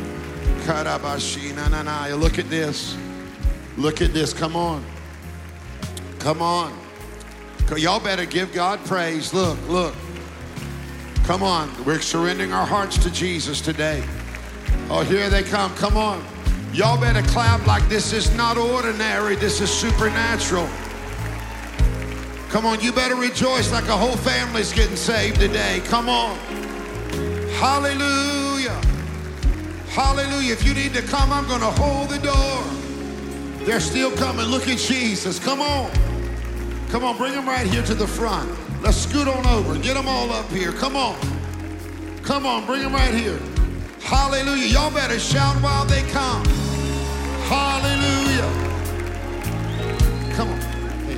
Look at this. Look at this. Come on. Come on. Y'all better give God praise. Look, look. Come on. We're surrendering our hearts to Jesus today. Oh, here they come. Come on. Y'all better clap like this is not ordinary. This is supernatural. Come on, you better rejoice like a whole family's getting saved today. Come on. Hallelujah. Hallelujah. If you need to come, I'm going to hold the door. They're still coming. Look at Jesus. Come on. Come on, bring them right here to the front. Let's scoot on over. Get them all up here. Come on. Come on, bring them right here. Hallelujah. Y'all better shout while they come. Hallelujah. Come on.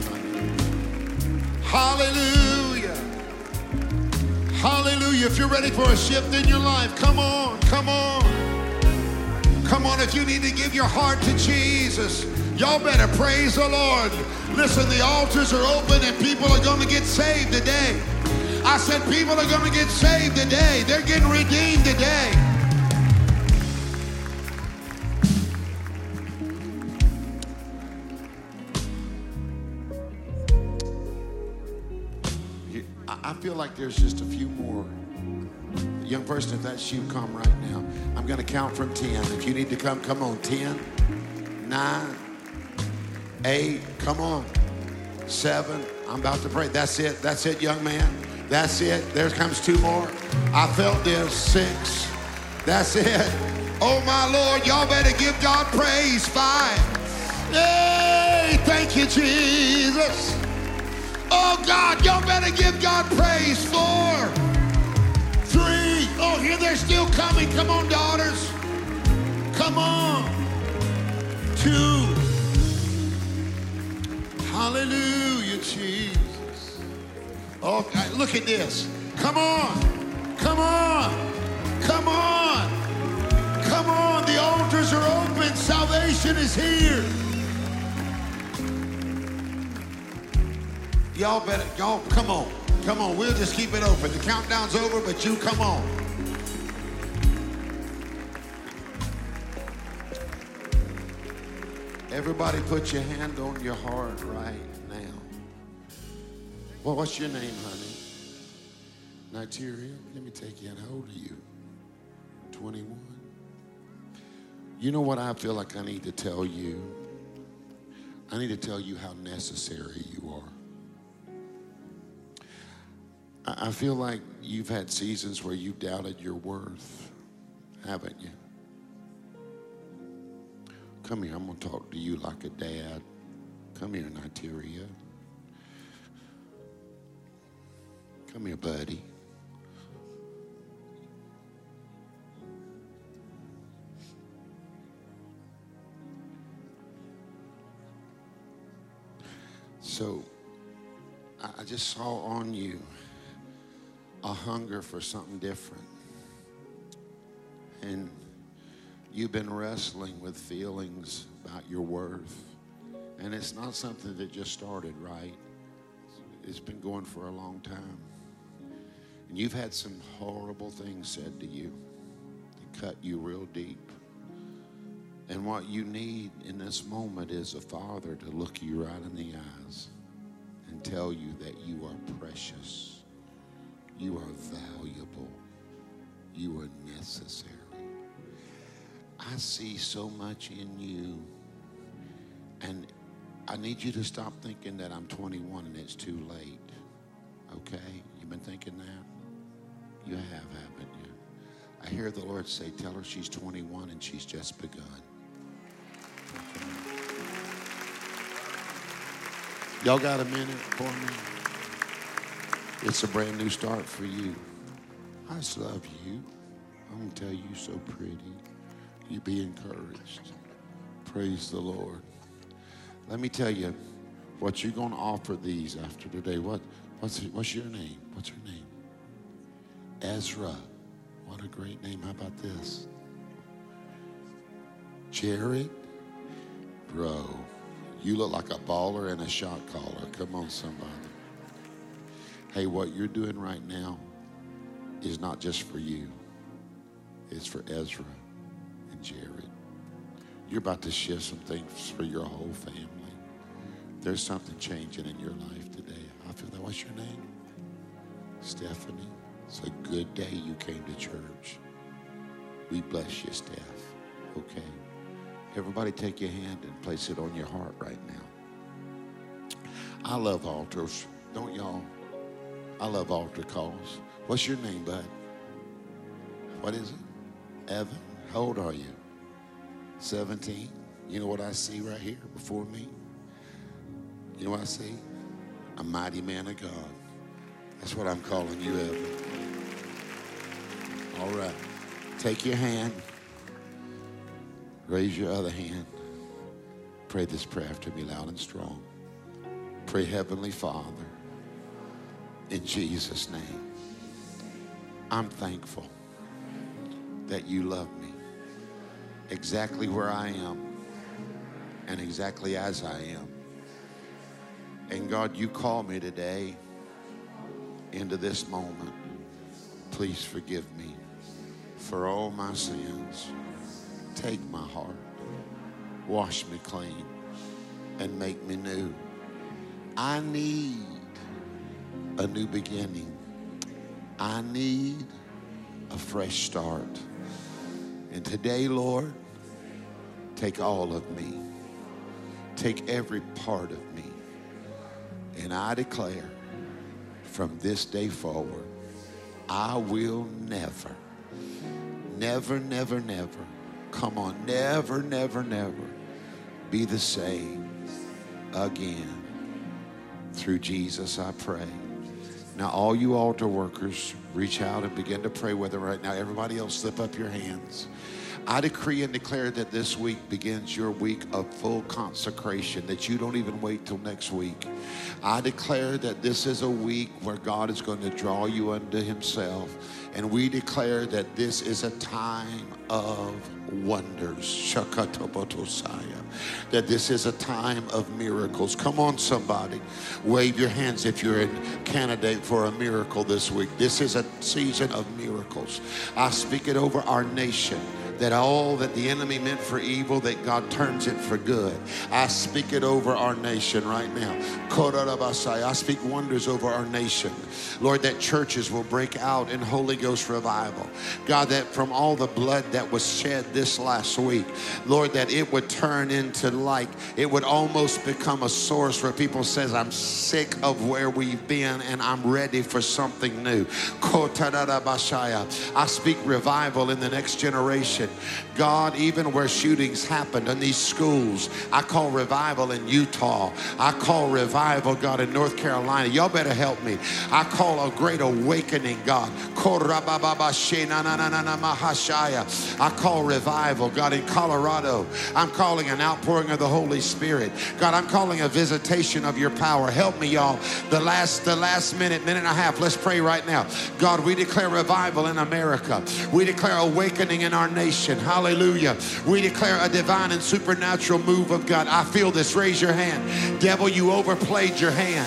Hallelujah. Hallelujah. If you're ready for a shift in your life, come on, come on. Come on, if you need to give your heart to Jesus, y'all better praise the Lord. Listen, the altars are open and people are going to get saved today. I said people are going to get saved today. They're getting redeemed today. I feel like there's just a few more. Young person, if that's you, come right now. I'm going to count from ten. If you need to come, come on. ten, nine, eight, come on. seven, I'm about to pray. That's it. That's it, young man. That's it. There comes two more. I felt this. six. That's it. Oh, my Lord, y'all better give God praise. five. Yay! Thank you, Jesus. Oh, God, y'all better give God praise. Four, three. Oh, here they're still coming. Come on, daughters. Come on. Two. Hallelujah, Jesus. Oh, God, look at this. Come on. Come on. Come on. doors are open. Salvation is here. Y'all better, y'all, come on. Come on, we'll just keep it open. The countdown's over, but you come on. Everybody put your hand on your heart right now. Well, what's your name, honey? Nigeria? Let me take you in. How old are you? twenty-one? You know what I feel like I need to tell you? I need to tell you how necessary you are. I feel like you've had seasons where you've doubted your worth, haven't you? Come here, I'm going to talk to you like a dad. Come here, Nigeria. Come here, buddy. So, I just saw on you a hunger for something different. And you've been wrestling with feelings about your worth. And it's not something that just started, right? It's been going for a long time. And you've had some horrible things said to you that cut you real deep. And what you need in this moment is a father to look you right in the eyes and tell you that you are precious. You are valuable. You are necessary. I see so much in you. And I need you to stop thinking that I'm twenty-one and it's too late. Okay? You've been thinking that? You have, haven't you? I hear the Lord say, tell her she's twenty-one and she's just begun. Okay. Y'all got a minute for me? It's a brand new start for you. I just love you. I'm going to tell you, so pretty. You be encouraged. Praise the Lord. Let me tell you what you're going to offer these after today. What, what's, what's your name? What's your name? Ezra. What a great name. How about this? Jared. Bro, you look like a baller and a shot caller. Come on, somebody. Hey, what you're doing right now is not just for you. It's for Ezra and Jared. You're about to shift some things for your whole family. There's something changing in your life today. I feel that. What's your name? Stephanie. It's a good day you came to church. We bless you, Steph. Okay. Everybody take your hand and place it on your heart right now. I love altars. Don't y'all? I love altar calls. What's your name, bud? What is it? Evan. How old are you? seventeen. You know what I see right here before me? You know what I see? A mighty man of God. That's what I'm calling you, Evan. All right. Take your hand. Raise your other hand. Pray this prayer after me loud and strong. Pray, Heavenly Father, in Jesus' name, I'm thankful that you love me exactly where I am and exactly as I am. And God, you call me today into this moment. Please forgive me for all my sins. Take my heart, wash me clean, and make me new. I need a new beginning. I need a fresh start. And today, Lord, take all of me. Take every part of me. And I declare from this day forward, I will never, never, never, never, come on, never, never, never be the same again. Through Jesus, I pray. Now, all you altar workers, reach out and begin to pray with them right now. Everybody else, slip up your hands. I decree and declare that this week begins your week of full consecration, that you don't even wait till next week. I declare that this is a week where God is going to draw you unto himself. And we declare that this is a time of wonders. That this is a time of miracles. Come on, somebody. Wave your hands if you're a candidate for a miracle this week. This is a season of miracles. I speak it over our nation, that all that the enemy meant for evil, that God turns it for good. I speak it over our nation right now. I speak wonders over our nation. Lord, that churches will break out in Holy Ghost revival. God, that from all the blood that was shed this last week, Lord, that it would turn into like, it would almost become a source where people says, I'm sick of where we've been and I'm ready for something new. I speak revival in the next generation. God, even where shootings happened in these schools, I call revival in Utah. I call revival, God, in North Carolina. Y'all better help me. I call a great awakening, God. I call revival, God, in Colorado. I'm calling an outpouring of the Holy Spirit. God, I'm calling a visitation of your power. Help me, y'all. The last, the last minute, minute and a half, let's pray right now. God, we declare revival in America. We declare awakening in our nation. Hallelujah. We declare a divine and supernatural move of God. I feel this. Raise your hand. Devil, you overplayed your hand.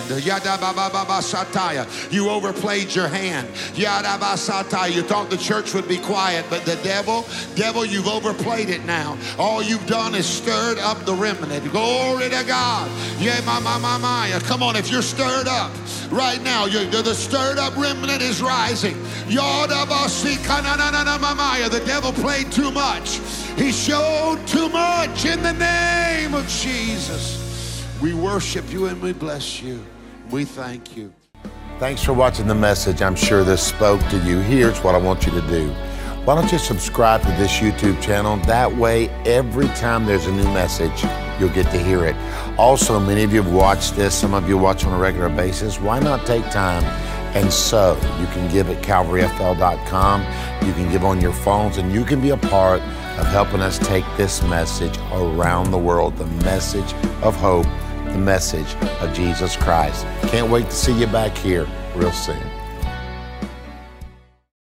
You overplayed your hand. You thought the church would be quiet, but the devil, devil, you've overplayed it now. All you've done is stirred up the remnant. Glory to God. Yeah, my, my, my, my. Come on, if you're stirred up right now, you're, the stirred up remnant is rising. The devil played too much. He showed too much in the name of Jesus. We worship you and we bless you. We thank you. Thanks for watching the message. I'm sure this spoke to you. Here's what I want you to do. Why don't you subscribe to this YouTube channel? That way, every time there's a new message, you'll get to hear it. Also, many of you have watched this. Some of you watch on a regular basis. Why not take time and sow? You can give at calvary f l dot com. You can give on your phones, and you can be a part of helping us take this message around the world, the message of hope, the message of Jesus Christ. Can't wait to see you back here real soon.